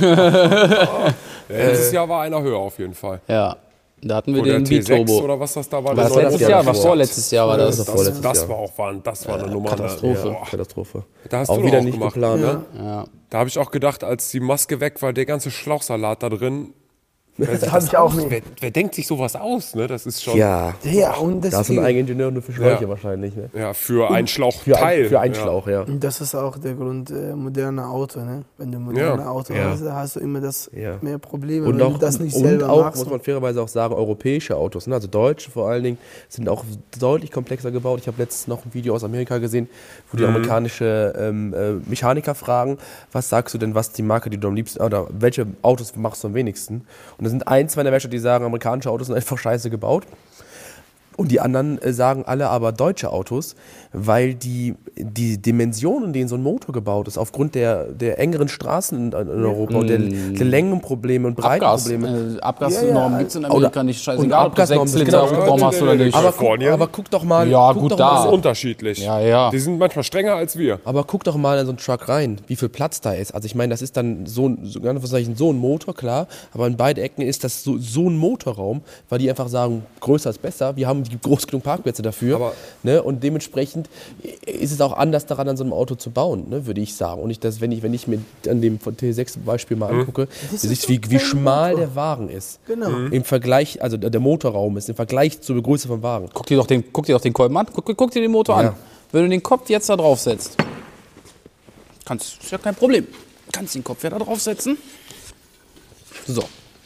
Ja, Dieses Jahr war einer höher auf jeden Fall. Ja. Da hatten wir Oder den der T6 Biturbo. oder was das da war. War das der letztes neue Jahr? Motor. War vorletztes Jahr war das. Das war auch das war eine Nummer. Katastrophe. Boah. Katastrophe. Da hast auch du wieder doch nicht gemacht, geplant, ne? Ja. Da habe ich auch gedacht, als die Maske weg war, der ganze Schlauchsalat da drin. Das habe ich auch nicht. Wer denkt sich sowas aus? Ne? Das ist schon Ja, Ja, und da ist ein deswegen, Eigeningenieur nur für Schläuche Ja. wahrscheinlich. Ne? ja, für ein Schlauchteil. Für einen Schlauch, ja. das ist auch der Grund, moderne Auto. Ne? Wenn du moderne Ja. Auto Ja. hast, da hast du immer Ja. mehr Probleme, Und wenn auch, du das nicht und selber auch machst. muss man fairerweise auch sagen, europäische Autos, ne? Also deutsche vor allen Dingen, sind auch deutlich komplexer gebaut. Ich habe letztens noch ein Video aus Amerika gesehen, wo die amerikanische Mechaniker fragen, was sagst du denn, was die Marke, die du am liebsten, oder welche Autos machst du am wenigsten? Und da sind zwei in der Werkstatt, die sagen, amerikanische Autos sind einfach scheiße gebaut. Und die anderen sagen alle aber deutsche Autos, weil die Dimensionen, in denen so ein Motor gebaut ist, aufgrund der engeren Straßen in Europa und der Längenprobleme und Breitenprobleme. Abgasnormen gibt es in Amerika nicht. Scheißegal, ob du Abgasnormen 6 sind Liter genau- Hubraum hast oder nicht. Aber guck doch mal. Ja, guck gut, doch da. Das ist mal, unterschiedlich. Ja. Die sind manchmal strenger als wir. aber guck doch mal in so einen Truck rein, wie viel Platz da ist. Also ich meine, das ist dann so ein Motor, klar, aber in beiden Ecken ist das so ein Motorraum, weil die einfach sagen, größer ist besser, wir haben groß genug Parkplätze dafür. Aber- Ne? Und dementsprechend ist es auch anders daran, an so einem Auto zu bauen, ne? Würde ich sagen. Und wenn ich mir an dem von T6-Beispiel mal angucke, wie schmal der Wagen ist. Genau. Im Vergleich, also der Motorraum ist im Vergleich zur Größe vom Wagen. Guck dir doch den Kolben an. Guck dir den Motor Ja. an. Wenn du den Kopf jetzt da drauf setzt, ist ja kein Problem. Kannst den Kopf ja da draufsetzen. So.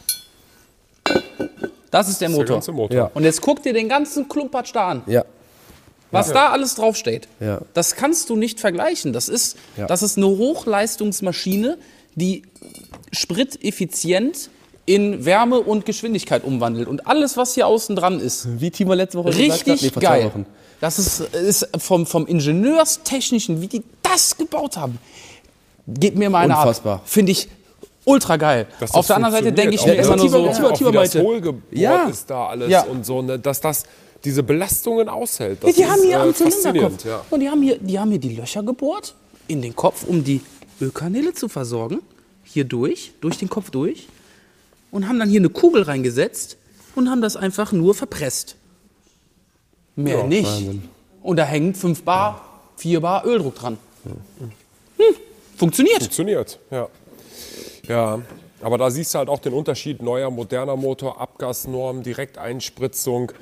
Das ist der Der Motor. ganze Motor. Ja. Und jetzt guck dir den ganzen Klumpatsch da an. Ja. Was da alles draufsteht. Ja. Das kannst du nicht vergleichen. Das ist eine Hochleistungsmaschine, die spriteffizient in Wärme und Geschwindigkeit umwandelt. Und alles, was hier außen dran ist, Wie Timo letzte Woche gesagt hat, richtig vor 2 geil. Wochen. Das ist vom Ingenieurstechnischen, wie die das gebaut haben, geht mir mal eine Unfassbar. ab. Finde ich ultra geil. Dass Auf das der anderen Seite denke ich mir funktioniert. immer nur Auch so, wie das meinte. hohlgebohrt Ja. ist da alles Ja. und so, ne, dass das diese Belastungen aushält. Das die ist, haben hier am faszinierend, Zylinderkopf. ja. Und die haben hier die Löcher gebohrt in den Kopf, um die Ölkanäle zu versorgen. Hier durch den Kopf durch. Und haben dann hier eine Kugel reingesetzt und haben das einfach nur verpresst. Mehr Ja, nicht. Wahnsinn. Und da hängen 5 Bar, 4 Bar Öldruck dran. Funktioniert. Funktioniert, ja. Ja, aber da siehst du halt auch den Unterschied, neuer, moderner Motor, Abgasnorm, Direkteinspritzung,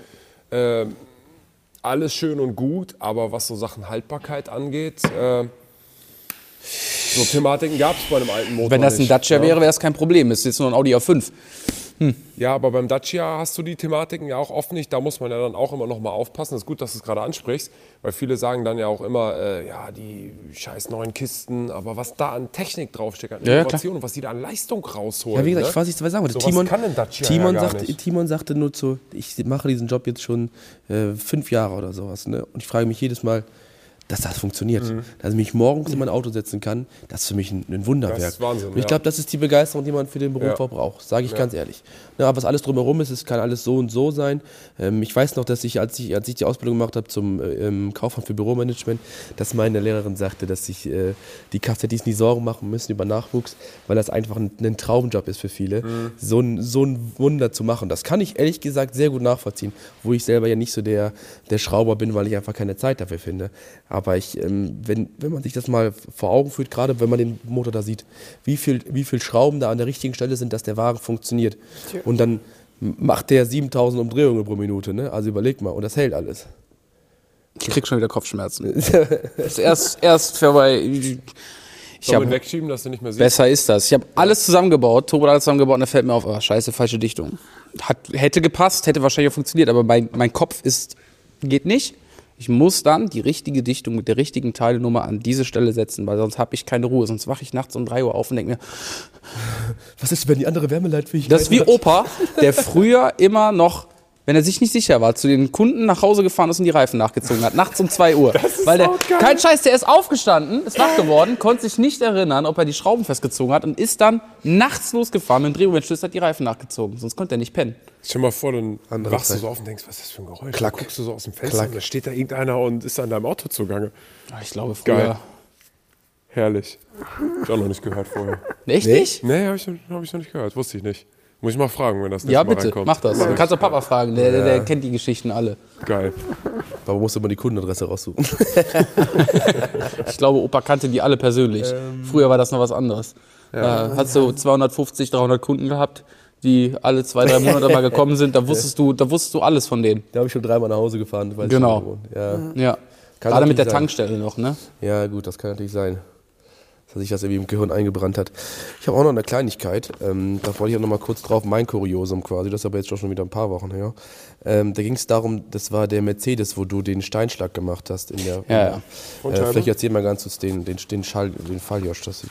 alles schön und gut, aber was so Sachen Haltbarkeit angeht, so Thematiken gab es bei einem alten Motor Wenn das ein nicht, Dacia ne? wäre, wäre es kein Problem. Es ist jetzt nur ein Audi A5. Ja, aber beim Dacia hast du die Thematiken ja auch oft nicht. Da muss man ja dann auch immer noch mal aufpassen. Das ist gut, dass du es gerade ansprichst, weil viele sagen dann ja auch immer, ja, die scheiß neuen Kisten, aber was da an Technik draufsteckt, an Ja, Innovation und was die da an Leistung rausholen. Ja, wie gesagt, ne? ich weiß nicht, was sagen wollte. Sowas kann ein Dacia ja gar nicht. Timon sagte nur zu, ich mache diesen Job jetzt schon 5 Jahre oder sowas. Ne? Und ich frage mich jedes Mal, dass das funktioniert. Dass ich mich morgens in mein Auto setzen kann, das ist für mich ein Wunderwerk. Das ist Wahnsinn, Und ich ja. glaube, das ist die Begeisterung, die man für den Beruf Ja. auch braucht, sage ich ganz ehrlich. Ja, aber was alles drumherum ist, es kann alles so und so sein. Ich weiß noch, dass als ich die Ausbildung gemacht habe zum Kaufmann für Büromanagement, dass meine Lehrerin sagte, dass sich die Kfz nie Sorgen machen müssen über Nachwuchs, weil das einfach ein Traumjob ist für viele, so ein Wunder zu machen. Das kann ich ehrlich gesagt sehr gut nachvollziehen, wo ich selber ja nicht so der Schrauber bin, weil ich einfach keine Zeit dafür finde. Aber wenn man sich das mal vor Augen führt, gerade wenn man den Motor da sieht, wie viel Schrauben da an der richtigen Stelle sind, dass der Wagen funktioniert. Und dann macht der 7000 Umdrehungen pro Minute, ne? Also überleg mal, und das hält alles. Ich krieg schon wieder Kopfschmerzen. Ist erst vorbei. Soll man wegschieben, dass du nicht mehr siehst? Besser ist das. Ich habe alles zusammengebaut, Turbo alles zusammengebaut und da fällt mir auf, oh, scheiße, falsche Dichtung. Hätte gepasst, hätte wahrscheinlich auch funktioniert, aber mein Kopf geht nicht. Ich muss dann die richtige Dichtung mit der richtigen Teilnummer an diese Stelle setzen, weil sonst habe ich keine Ruhe. Sonst wache ich nachts um 3 Uhr auf und denke mir, was ist, wenn die andere Wärmeleitfähigkeit das ist wie Opa, der früher immer noch, wenn er sich nicht sicher war, zu den Kunden nach Hause gefahren ist und die Reifen nachgezogen hat, nachts um 2 Uhr. Weil kein Scheiß, der ist aufgestanden, ist wach geworden, konnte sich nicht erinnern, ob er die Schrauben festgezogen hat und ist dann nachts losgefahren mit dem Drehmomentschlüssel, hat die Reifen nachgezogen. Sonst konnte er nicht pennen. Stell dir mal vor, dann wachst du so auf und denkst, was ist das für ein Geräusch? Klack. Dann guckst du so aus dem Fenster und da steht da irgendeiner und ist an deinem Auto zugange. Ich glaube früher. Geil. Herrlich. Hab ich auch noch nicht gehört vorher. Echt nicht? Nee, hab ich noch nicht gehört. Wusste ich nicht. Muss ich mal fragen, wenn das nächste Ja, Mal bitte, reinkommt. mach das. Du kannst doch Papa fragen, der kennt die Geschichten alle. Geil. Aber musst du immer die Kundenadresse raussuchen. Ich glaube, Opa kannte die alle persönlich. Früher war das noch was anderes. Hast du 250, 300 Kunden gehabt, die alle 2-3 Monate mal gekommen sind, da wusstest du alles von denen. Da habe ich schon 3-mal nach Hause gefahren. Weil Genau. Ja. Gerade mit der Tankstelle noch, ne? Ja, gut, das kann natürlich sein. Dass sich das irgendwie im Gehirn eingebrannt hat. Ich habe auch noch eine Kleinigkeit, da wollte ich auch noch mal kurz drauf, mein Kuriosum quasi, das ist aber jetzt schon wieder ein paar Wochen her. Da ging es darum, das war der Mercedes, wo du den Steinschlag gemacht hast. Vielleicht erzähl mal ganz kurz den Fall, Josh. Das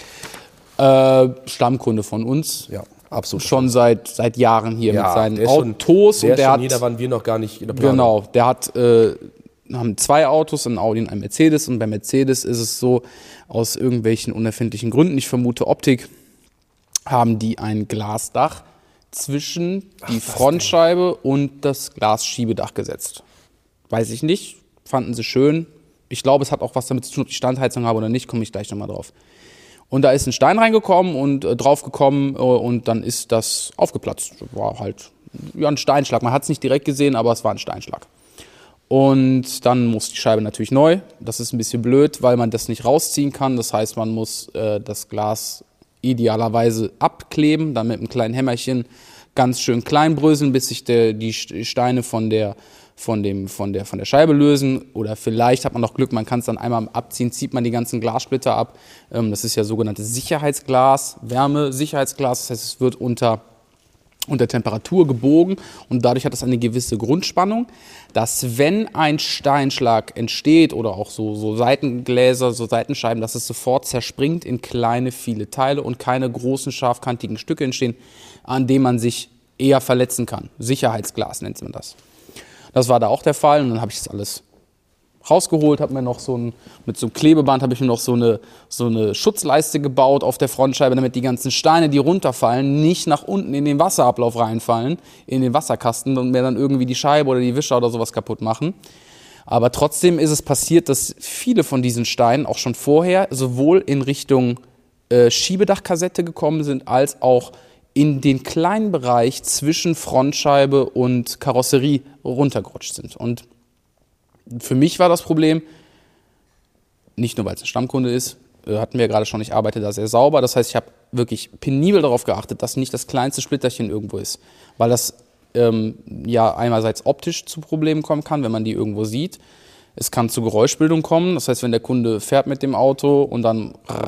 Stammkunde von uns. Ja, absolut. Schon seit Jahren hier mit seinen Autos. Da waren wir noch gar nicht in der Planung. Genau, der hat haben 2 Autos, ein Audi und ein Mercedes. Und bei Mercedes ist es so, aus irgendwelchen unerfindlichen Gründen, ich vermute Optik, haben die ein Glasdach zwischen die Frontscheibe und das Glasschiebedach gesetzt. Weiß ich nicht, fanden sie schön. Ich glaube, es hat auch was damit zu tun, ob ich Standheizung habe oder nicht, komme ich gleich nochmal drauf. Und da ist ein Stein reingekommen und draufgekommen und dann ist das aufgeplatzt. War halt ein Steinschlag. Man hat es nicht direkt gesehen, aber es war ein Steinschlag. Und dann muss die Scheibe natürlich neu. Das ist ein bisschen blöd, weil man das nicht rausziehen kann. Das heißt, man muss das Glas idealerweise abkleben, dann mit einem kleinen Hämmerchen ganz schön klein bröseln, bis sich die Steine von der Scheibe lösen. Oder vielleicht hat man noch Glück, man kann es dann einmal abziehen, zieht man die ganzen Glassplitter ab. Das ist ja sogenanntes Sicherheitsglas, Wärmesicherheitsglas. Das heißt, es wird unter Temperatur gebogen und dadurch hat es eine gewisse Grundspannung, dass wenn ein Steinschlag entsteht oder auch so Seitengläser, so Seitenscheiben, dass es sofort zerspringt in kleine, viele Teile und keine großen, scharfkantigen Stücke entstehen, an denen man sich eher verletzen kann. Sicherheitsglas nennt man das. Das war da auch der Fall und dann habe ich das alles rausgeholt, habe mir noch mit so einem Klebeband habe ich mir noch so eine Schutzleiste gebaut auf der Frontscheibe, damit die ganzen Steine, die runterfallen, nicht nach unten in den Wasserablauf reinfallen, in den Wasserkasten und mir dann irgendwie die Scheibe oder die Wischer oder sowas kaputt machen. Aber trotzdem ist es passiert, dass viele von diesen Steinen auch schon vorher sowohl in Richtung Schiebedachkassette gekommen sind, als auch in den kleinen Bereich zwischen Frontscheibe und Karosserie runtergerutscht sind. Und für mich war das Problem, nicht nur weil es ein Stammkunde ist, hatten wir gerade schon, ich arbeite da sehr sauber. Das heißt, ich habe wirklich penibel darauf geachtet, dass nicht das kleinste Splitterchen irgendwo ist. Weil das einerseits optisch zu Problemen kommen kann, wenn man die irgendwo sieht. Es kann zu Geräuschbildung kommen. Das heißt, wenn der Kunde fährt mit dem Auto und dann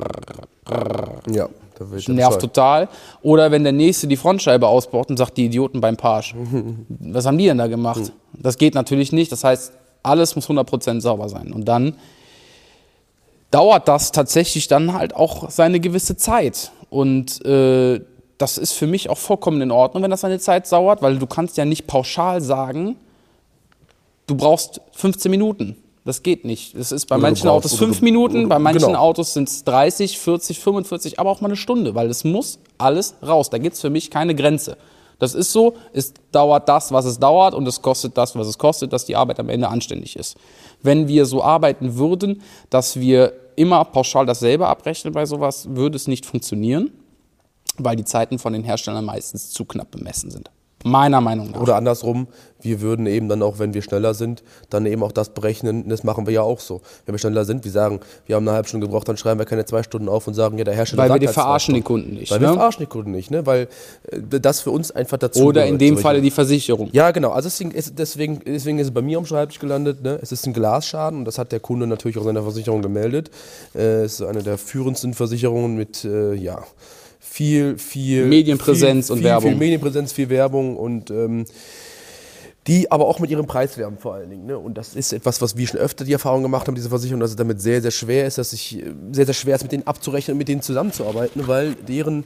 nervt total. Oder wenn der Nächste die Frontscheibe ausbaut und sagt, die Idioten beim Page. Was haben die denn da gemacht? Das geht natürlich nicht. Das heißt, alles muss 100% sauber sein. Und dann dauert das tatsächlich dann halt auch seine gewisse Zeit. Und das ist für mich auch vollkommen in Ordnung, wenn das seine Zeit dauert, weil du kannst ja nicht pauschal sagen, du brauchst 15 Minuten. Das geht nicht. Das ist bei manchen Autos 5 Minuten, bei manchen Autos sind es 30, 40, 45, aber auch mal eine Stunde, weil es muss alles raus. Da gibt es für mich keine Grenze. Das ist so, es dauert das, was es dauert und es kostet das, was es kostet, dass die Arbeit am Ende anständig ist. Wenn wir so arbeiten würden, dass wir immer pauschal dasselbe abrechnen bei sowas, würde es nicht funktionieren, weil die Zeiten von den Herstellern meistens zu knapp bemessen sind. Meiner Meinung nach. Oder andersrum, wir würden eben dann auch, wenn wir schneller sind, dann eben auch das berechnen. Das machen wir ja auch so. Wenn wir schneller sind, wir sagen, wir haben eine halbe Stunde gebraucht, dann schreiben wir keine 2 Stunden auf und sagen, ja, der Hersteller Weil wir sagt die halt 2 verarschen die Stunden. Kunden nicht. Weil ne? wir verarschen die Kunden nicht, ne? Weil das für uns einfach dazu Oder gehört, in dem solche- Falle die Versicherung. Ja, genau. Also deswegen ist es bei mir am Schreibtisch gelandet. Ne? Es ist ein Glasschaden und das hat der Kunde natürlich auch seiner Versicherung gemeldet. Es ist eine der führendsten Versicherungen mit, viel Medienpräsenz und Werbung. Viel Medienpräsenz, viel Werbung und die aber auch mit ihrem Preis werben vor allen Dingen. Ne? Und das ist etwas, was wir schon öfter die Erfahrung gemacht haben, diese Versicherung, dass es damit sehr, sehr schwer ist, sehr schwer ist, mit denen abzurechnen und mit denen zusammenzuarbeiten, weil deren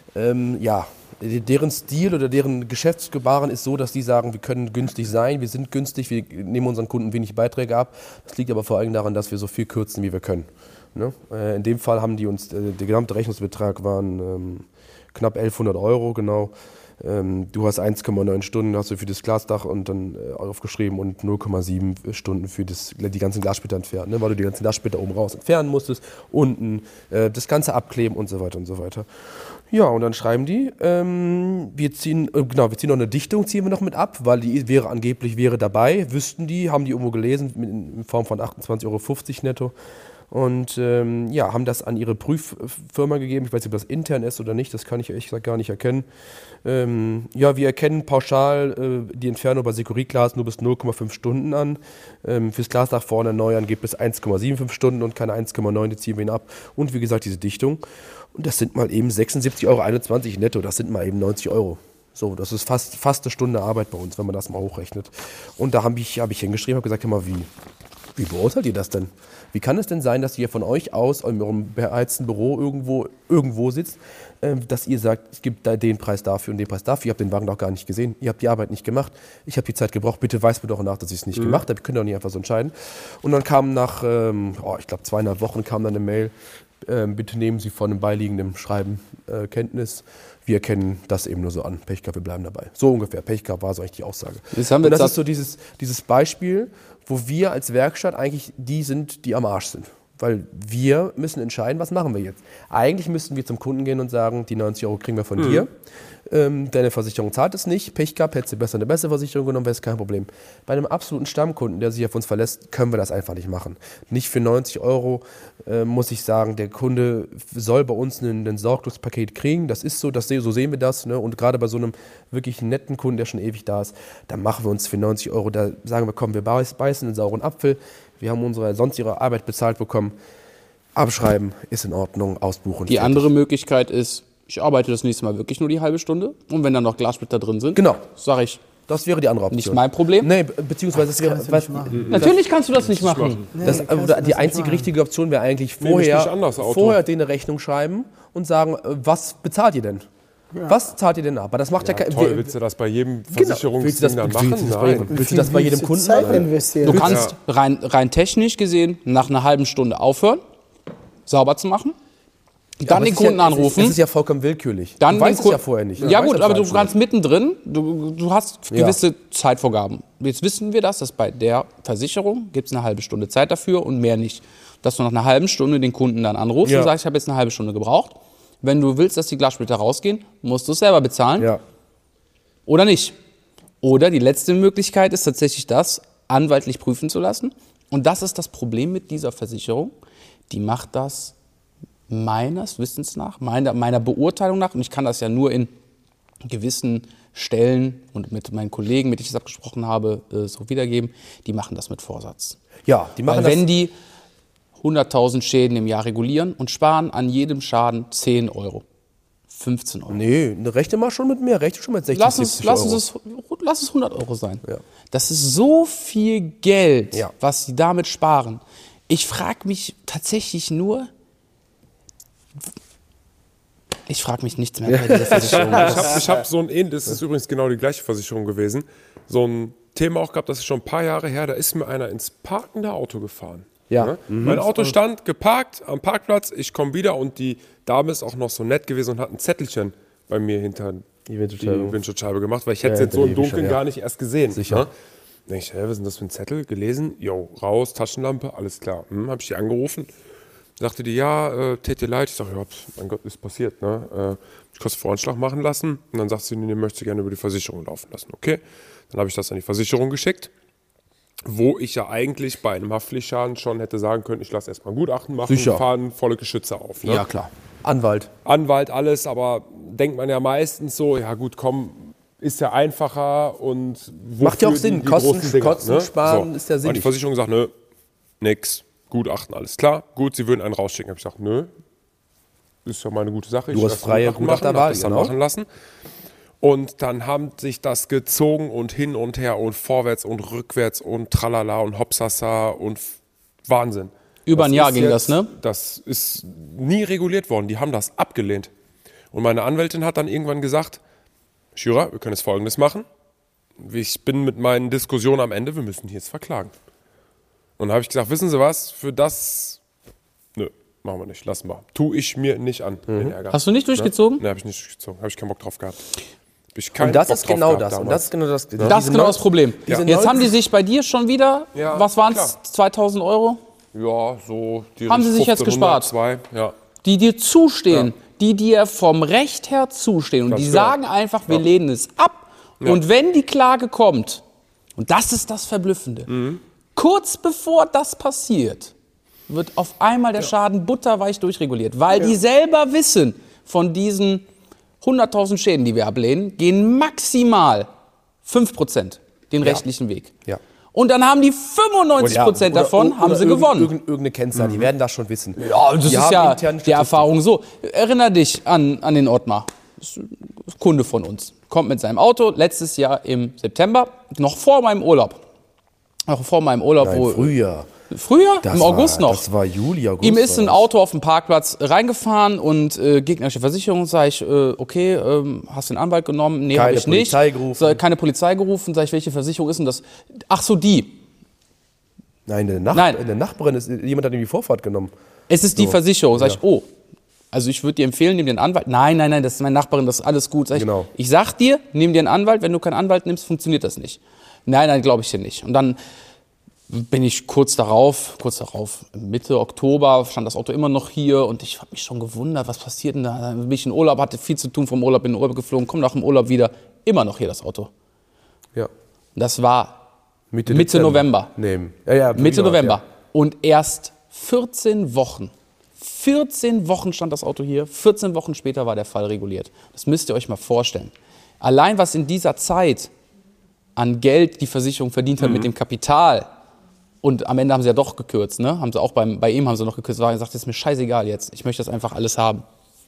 Stil oder deren Geschäftsgebaren ist so, dass die sagen, wir können günstig sein, wir sind günstig, wir nehmen unseren Kunden wenig Beiträge ab. Das liegt aber vor allem daran, dass wir so viel kürzen, wie wir können. Ne? In dem Fall haben die uns, der gesamte Rechnungsbetrag waren knapp 1.100 Euro, genau. Du hast 1,9 Stunden hast du für das Glasdach und dann aufgeschrieben und 0,7 Stunden für die ganzen Glassplitter entfernt, ne? Weil du die ganzen Glassplitter oben raus entfernen musstest, unten das Ganze abkleben und so weiter und so weiter. Ja, und dann schreiben die, wir ziehen noch eine Dichtung, ziehen wir noch mit ab, weil die angeblich wäre dabei, wüssten die, haben die irgendwo gelesen, in Form von 28,50 Euro netto. Und haben das an ihre Prüffirma gegeben. Ich weiß nicht, ob das intern ist oder nicht, das kann ich ehrlich gesagt gar nicht erkennen. Wir erkennen pauschal die Entfernung bei Security-Glas nur bis 0,5 Stunden an. Fürs Glasdach vorne erneuern geht bis 1,75 Stunden und keine 1,9, die ziehen wir ihn ab. Und wie gesagt, diese Dichtung. Und das sind mal eben 76,21 Euro netto, das sind mal eben 90 Euro. So, das ist fast eine Stunde Arbeit bei uns, wenn man das mal hochrechnet. Und da hab ich hingeschrieben, habe gesagt, mal, wie beurteilt ihr das denn? Wie kann es denn sein, dass ihr von euch aus in eurem beheizten Büro irgendwo sitzt, dass ihr sagt, es gibt da den Preis dafür und den Preis dafür, ihr habt den Wagen doch gar nicht gesehen, ihr habt die Arbeit nicht gemacht, ich habe die Zeit gebraucht, bitte weist mir doch nach, dass ich es nicht gemacht habe, ihr könnt doch nicht einfach so entscheiden. Und dann kam nach, ich glaube 2,5 Wochen kam dann eine Mail, bitte nehmen Sie von einem beiliegenden Schreiben Kenntnis. Wir erkennen das eben nur so an. Pech gehabt, wir bleiben dabei. So ungefähr. Pech gehabt war so eigentlich die Aussage. Und das ist so dieses Beispiel, wo wir als Werkstatt eigentlich die sind, die am Arsch sind. Weil wir müssen entscheiden, was machen wir jetzt. Eigentlich müssten wir zum Kunden gehen und sagen, die 90 Euro kriegen wir von dir. Deine Versicherung zahlt es nicht. Pech gehabt, hättest du besser eine bessere Versicherung genommen, wäre es kein Problem. Bei einem absoluten Stammkunden, der sich auf uns verlässt, können wir das einfach nicht machen. Nicht für 90 Euro muss ich sagen, der Kunde soll bei uns ein Sorglospaket kriegen. Das ist so, so sehen wir das. Ne? Und gerade bei so einem wirklich netten Kunden, der schon ewig da ist, da machen wir uns für 90 Euro, da sagen wir, komm, wir beißen einen sauren Apfel. Wir haben ihre Arbeit bezahlt bekommen. Abschreiben ist in Ordnung, ausbuchen. Die andere Möglichkeit ist, ich arbeite das nächste Mal wirklich nur die halbe Stunde und wenn dann noch Glassplitter drin sind, genau, sage ich, das wäre die andere Option. Nicht mein Problem? Nee, beziehungsweise natürlich kannst du das nicht machen. Die einzige richtige Option wäre eigentlich vorher denen eine Rechnung schreiben und sagen, was bezahlt ihr denn? Ja. Was zahlt ihr denn ab? Aber das macht ja kein... Toll, willst du das bei jedem Versicherungsding dann machen? Willst du das bei jedem Kunden machen? Du kannst rein technisch gesehen nach einer halben Stunde aufhören, sauber zu machen, dann den Kunden anrufen. Das ist ja vollkommen willkürlich. Dann du weißt es ja vorher nicht. Ja gut, aber du kannst mittendrin, du hast gewisse Zeitvorgaben. Jetzt wissen wir dass bei der Versicherung gibt es eine halbe Stunde Zeit dafür und mehr nicht. Dass du nach einer halben Stunde den Kunden dann anrufst und sagst, ich habe jetzt eine halbe Stunde gebraucht. Wenn du willst, dass die Glassplitter rausgehen, musst du es selber bezahlen. Ja. Oder nicht. Oder die letzte Möglichkeit ist tatsächlich das, anwaltlich prüfen zu lassen. Und das ist das Problem mit dieser Versicherung. Die macht das meines Wissens nach, meiner Beurteilung nach, und ich kann das ja nur in gewissen Stellen und mit meinen Kollegen, mit denen ich das abgesprochen habe, so wiedergeben, die machen das mit Vorsatz. Ja, die machen das. Wenn die 100.000 Schäden im Jahr regulieren und sparen an jedem Schaden 10 Euro, 15 Euro. Nee, rechne mal schon mit mehr, rechne schon mit 60, 70 Euro. Lass es 100 Euro sein. Ja. Das ist so viel Geld, was sie damit sparen. Ich frage mich tatsächlich nur, ich frage mich nichts mehr bei dieser Versicherung. Ich hab so das ist übrigens genau die gleiche Versicherung gewesen, so ein Thema auch gehabt, das ist schon ein paar Jahre her, da ist mir einer ins parkende Auto gefahren. Ja. Ne? Mein Auto stand geparkt am Parkplatz, ich komme wieder und die Dame ist auch noch so nett gewesen und hat ein Zettelchen bei mir hinter die Windschutzscheibe gemacht, weil ich hätte es jetzt so im Dunkeln gar nicht erst gesehen. Sicher. Ne? Denke ich, was ist denn das für ein Zettel? Gelesen, raus, Taschenlampe, alles klar. Habe ich die angerufen. Sagte die, ja, tät dir leid. Ich sage, ja, mein Gott, ist passiert, ne? Ich kann Voranschlag machen lassen. Und dann sagt sie, nee, möchte gerne über die Versicherung laufen lassen. Okay, dann habe ich das an die Versicherung geschickt, wo ich ja eigentlich bei einem Haftpflichtschaden schon hätte sagen können, ich lasse erstmal ein Gutachten machen, fahren volle Geschütze auf. Ne? Ja, klar. Anwalt, alles, aber denkt man ja meistens so, ja gut, komm, ist ja einfacher und macht ja auch Sinn, Kosten sparen ist ja Und die sinnig. Versicherung sagt, nö, nix, Gutachten, alles klar. Gut, sie würden einen rausschicken. Habe ich gesagt, nö, ist ja mal eine gute Sache. Du hast freie Gutachterwahl, das dann machen lassen. Und dann haben sich das gezogen und hin und her und vorwärts und rückwärts und tralala und hopsasa und Wahnsinn. Über ein Jahr ging jetzt, das, ne? Das ist nie reguliert worden. Die haben das abgelehnt. Und meine Anwältin hat dann irgendwann gesagt, Schürer, wir können jetzt Folgendes machen. Ich bin mit meinen Diskussionen am Ende, wir müssen die jetzt verklagen. Und dann habe ich gesagt, wissen Sie was, für das, nö, machen wir nicht, lassen wir. Tue ich mir nicht an, den Ärger. Hast du nicht durchgezogen? Ne, habe ich nicht durchgezogen, habe ich keinen Bock drauf gehabt. Und das ist genau das. Und das ist genau das. Das ist genau das Problem. diese Jetzt haben die 90 sich bei dir schon wieder, Ja, was waren klar. es, 2.000 Euro, Ja, so. Die Haben Sie sich jetzt 15, gespart? 102, ja. die dir zustehen, die dir vom Recht her zustehen. Und Ganz die genau. sagen einfach, wir Ja. lehnen es ab. Ja. Und wenn die Klage kommt, und das ist das Verblüffende, kurz bevor das passiert, wird auf einmal der Schaden butterweich durchreguliert. Weil die selber wissen, von diesen 100.000 Schäden, die wir ablehnen, gehen maximal 5% den rechtlichen Weg. Ja. Und dann haben die 95% davon haben sie gewonnen. Irgendeine Kennzahl, die werden das schon wissen. Ja, das Die ist haben ja interne die Statistik. Erfahrung so. Erinner dich an den Ottmar. Das ist ein Kunde von uns. Kommt mit seinem Auto letztes Jahr im September, noch vor meinem Urlaub. Nein, Frühjahr. Früher? Im August noch. Das war Juli, August. Ihm ist war ein das. Auto auf dem Parkplatz reingefahren und gegnerische Versicherung, sag ich, okay, hast du einen Anwalt genommen? Nee, Keine habe ich nicht. Polizei gerufen. Keine Polizei gerufen, sag ich, welche Versicherung ist denn das? Ach so, die. Nein, Nein. in der Nachbarin ist jemand hat ihm die Vorfahrt genommen. Es ist die So. Versicherung. Sag Ja. ich, oh. Also ich würde dir empfehlen, nimm dir einen Anwalt. Nein, das ist meine Nachbarin, das ist alles gut. Sag ich, Genau. ich sag dir, nimm dir einen Anwalt. Wenn du keinen Anwalt nimmst, funktioniert das nicht. Nein, glaube ich dir nicht. Und dann bin ich kurz darauf, Mitte Oktober, stand das Auto immer noch hier und ich habe mich schon gewundert, was passiert denn da? Dann bin ich in Urlaub, hatte viel zu tun vom Urlaub, bin in den Urlaub geflogen, komme nach dem Urlaub wieder, immer noch hier das Auto. Ja. Und das war Mitte Dezember. November. Nee. Ja, Mitte genau, November. Ja. Und erst 14 Wochen stand das Auto hier, 14 Wochen später war der Fall reguliert. Das müsst ihr euch mal vorstellen. Allein was in dieser Zeit an Geld die Versicherung verdient hat mit dem Kapital, und am Ende haben sie ja doch gekürzt, ne? Haben sie auch bei ihm haben sie noch gekürzt, war gesagt, das ist mir scheißegal jetzt, ich möchte das einfach alles haben.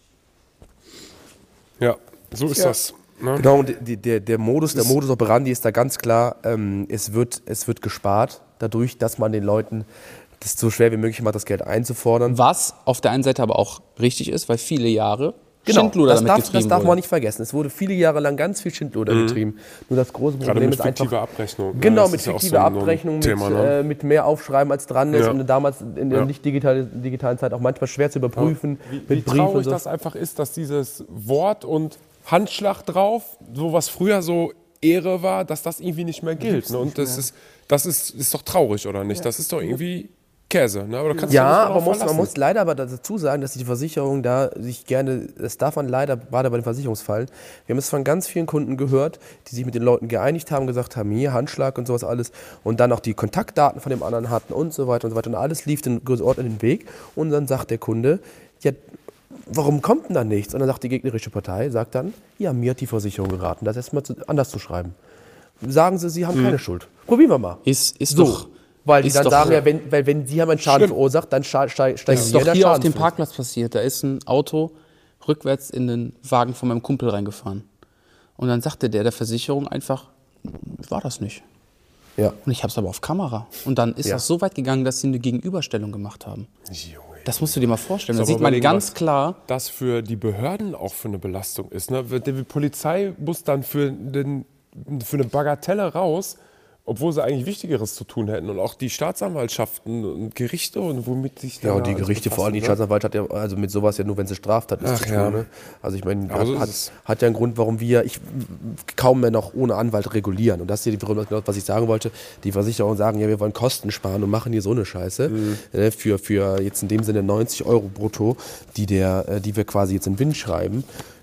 Ja, so ist das. Ne? Genau, und der Modus operandi ist da ganz klar, es wird gespart, dadurch, dass man den Leuten das so schwer wie möglich macht, das Geld einzufordern. Was auf der einen Seite aber auch richtig ist, weil viele Jahre Schindluder das damit getrieben darf wurde. man nicht vergessen. Es wurde viele Jahre lang ganz viel Schindluder getrieben. Nur das große Gerade Problem mit ist einfach... fiktiver Abrechnung. ne? Genau, Das mit ist ja auch fiktiver so ein Abrechnung, Thema, ne? mit mehr Aufschreiben als dran ist Ja. und damals in der nicht digitalen Zeit auch manchmal schwer zu überprüfen. Wie mit Briefen und traurig so. das einfach ist, dass dieses Wort und Handschlag drauf, so was früher so Ehre war, dass das irgendwie nicht mehr gilt. Ne? Und das ist doch traurig, oder nicht? Das ist doch irgendwie Käse. Ne? Aber da kannst du dich Ja, nicht aber drauf man muss leider aber dazu sagen, dass die Versicherung da sich gerne, das darf man leider, gerade bei den Versicherungsfällen, wir haben es von ganz vielen Kunden gehört, die sich mit den Leuten geeinigt haben, gesagt haben, hier Handschlag und sowas alles und dann auch die Kontaktdaten von dem anderen hatten und so weiter und alles lief den geordneten Weg und dann sagt der Kunde, ja, warum kommt denn da nichts? Und dann sagt die gegnerische Partei, sagt dann, ja, mir hat die Versicherung geraten, das erstmal anders zu schreiben. Sagen Sie, Sie haben keine Schuld. Probieren wir mal. Ist So. doch... Weil die Ist dann doch- sagen, ja, wenn Sie haben einen Schaden verursacht, dann steigen Das ist wir doch der hier auf dem Schadensfrist. Parkplatz passiert. Da ist ein Auto rückwärts in den Wagen von meinem Kumpel reingefahren. Und dann sagte der Versicherung einfach, war das nicht. Ja. Und ich habe es aber auf Kamera. Und dann ist Ja. das so weit gegangen, dass sie eine Gegenüberstellung gemacht haben. Junge. Das musst du dir mal vorstellen. Da Aber sieht man überlegen, ganz was klar, das für die Behörden auch für eine Belastung ist. Ne? Der Polizei muss dann für eine Bagatelle raus obwohl sie eigentlich Wichtigeres zu tun hätten. Und auch die Staatsanwaltschaften und Gerichte und womit sich Ja, und die Gerichte, vor allem die Staatsanwalt hat ja also mit sowas ja nur, wenn sie Straftat ist, zu tun. ja. Ne? Also ich meine, Aber so ist es. hat ja einen Grund, warum wir kaum mehr noch ohne Anwalt regulieren. Und das ist ja, was ich sagen wollte, die Versicherungen sagen, ja, wir wollen Kosten sparen und machen hier so eine Scheiße für jetzt in dem Sinne 90 € brutto, die wir quasi jetzt in den Wind schreiben.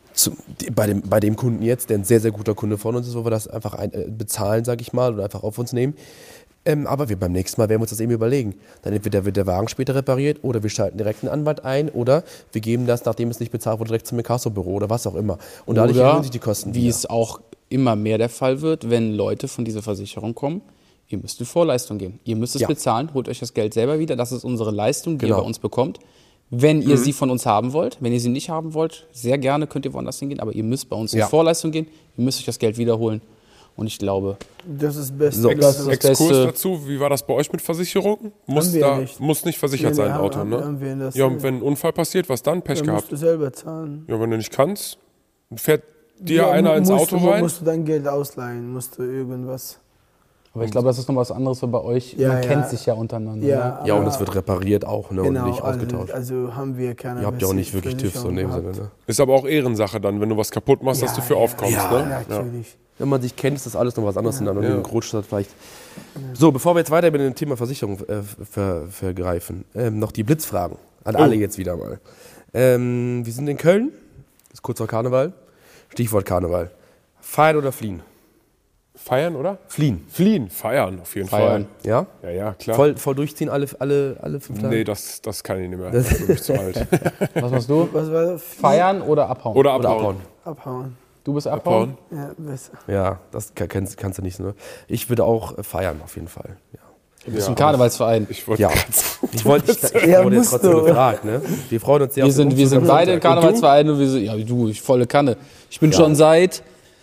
Bei dem Kunden jetzt, der ein sehr, sehr guter Kunde von uns ist, wo wir das einfach bezahlen, sage ich mal, oder einfach auf uns nehmen. Aber beim nächsten Mal werden wir uns das eben überlegen. Dann entweder wird der Wagen später repariert oder wir schalten direkt einen Anwalt ein oder wir geben das, nachdem es nicht bezahlt wurde, direkt zum Inkasso-Büro oder was auch immer. Und dadurch erhöhen sich die Kosten wie wieder. es auch immer mehr der Fall wird, wenn Leute von dieser Versicherung kommen, ihr müsst in Vorleistung gehen. Ihr müsst es bezahlen, holt euch das Geld selber wieder. Das ist unsere Leistung, die ihr bei uns bekommt. Wenn ihr sie von uns haben wollt, wenn ihr sie nicht haben wollt, sehr gerne könnt ihr woanders hingehen, aber ihr müsst bei uns in Vorleistung gehen, ihr müsst euch das Geld wiederholen. Und ich glaube, Das ist das Beste. So, das ist das Exkurs Beste. dazu, wie war das bei euch mit Versicherung? Muss nicht versichert sein, Auto, ne? Ja, und wenn ein Unfall passiert, was dann? Pech Dann gehabt. musst du selber zahlen. Ja, wenn du nicht kannst, fährt dir einer ins Auto rein. Musst du dein Geld ausleihen, musst du irgendwas. aber ich glaube, das ist noch was anderes so bei euch. Ja, Man ja. kennt sich ja untereinander. Ja, Ne? Ja, und aber- es wird repariert auch, ne? Genau, und nicht ausgetauscht. also haben wir keine. Ihr habt ja auch nicht wirklich TÜV so in dem Sinne. Ne? Ist aber auch Ehrensache dann, wenn du was kaputt machst, dass du für aufkommst, ne? Ja, natürlich. Wenn man sich kennt, ist das alles noch was anderes in einer anonymen Großstadt vielleicht. So, bevor wir jetzt weiter mit dem Thema Versicherung vergreifen, noch die Blitzfragen an alle jetzt wieder mal. Wir sind in Köln, ist kurz vor Karneval. Stichwort Karneval. Feiern oder fliehen? Feiern, oder? Fliehen. Fliehen, feiern, auf jeden Feiern. Ja? Fall. Ja, klar. Voll durchziehen alle 5 Tage? Nee, das kann ich nicht mehr. Das ist zu alt. Was machst du? Was war das? Feiern oder abhauen? Oder Oder abhauen. Abhauen. Du bist abhauen? Ja, besser. Ja, das kannst du nicht. Ne? Ich würde auch feiern, auf jeden Fall. Ja. Du bist im Karnevalsverein. Ich wollte Ja, ich wurde Ja, wurde jetzt musst trotzdem du. gefragt. Ne? Wir freuen uns sehr Wir auf den sind Umzug am beide im Sonntag. Karnevalsverein und wir sind, ja, du, ich volle Kanne. Ich bin schon seit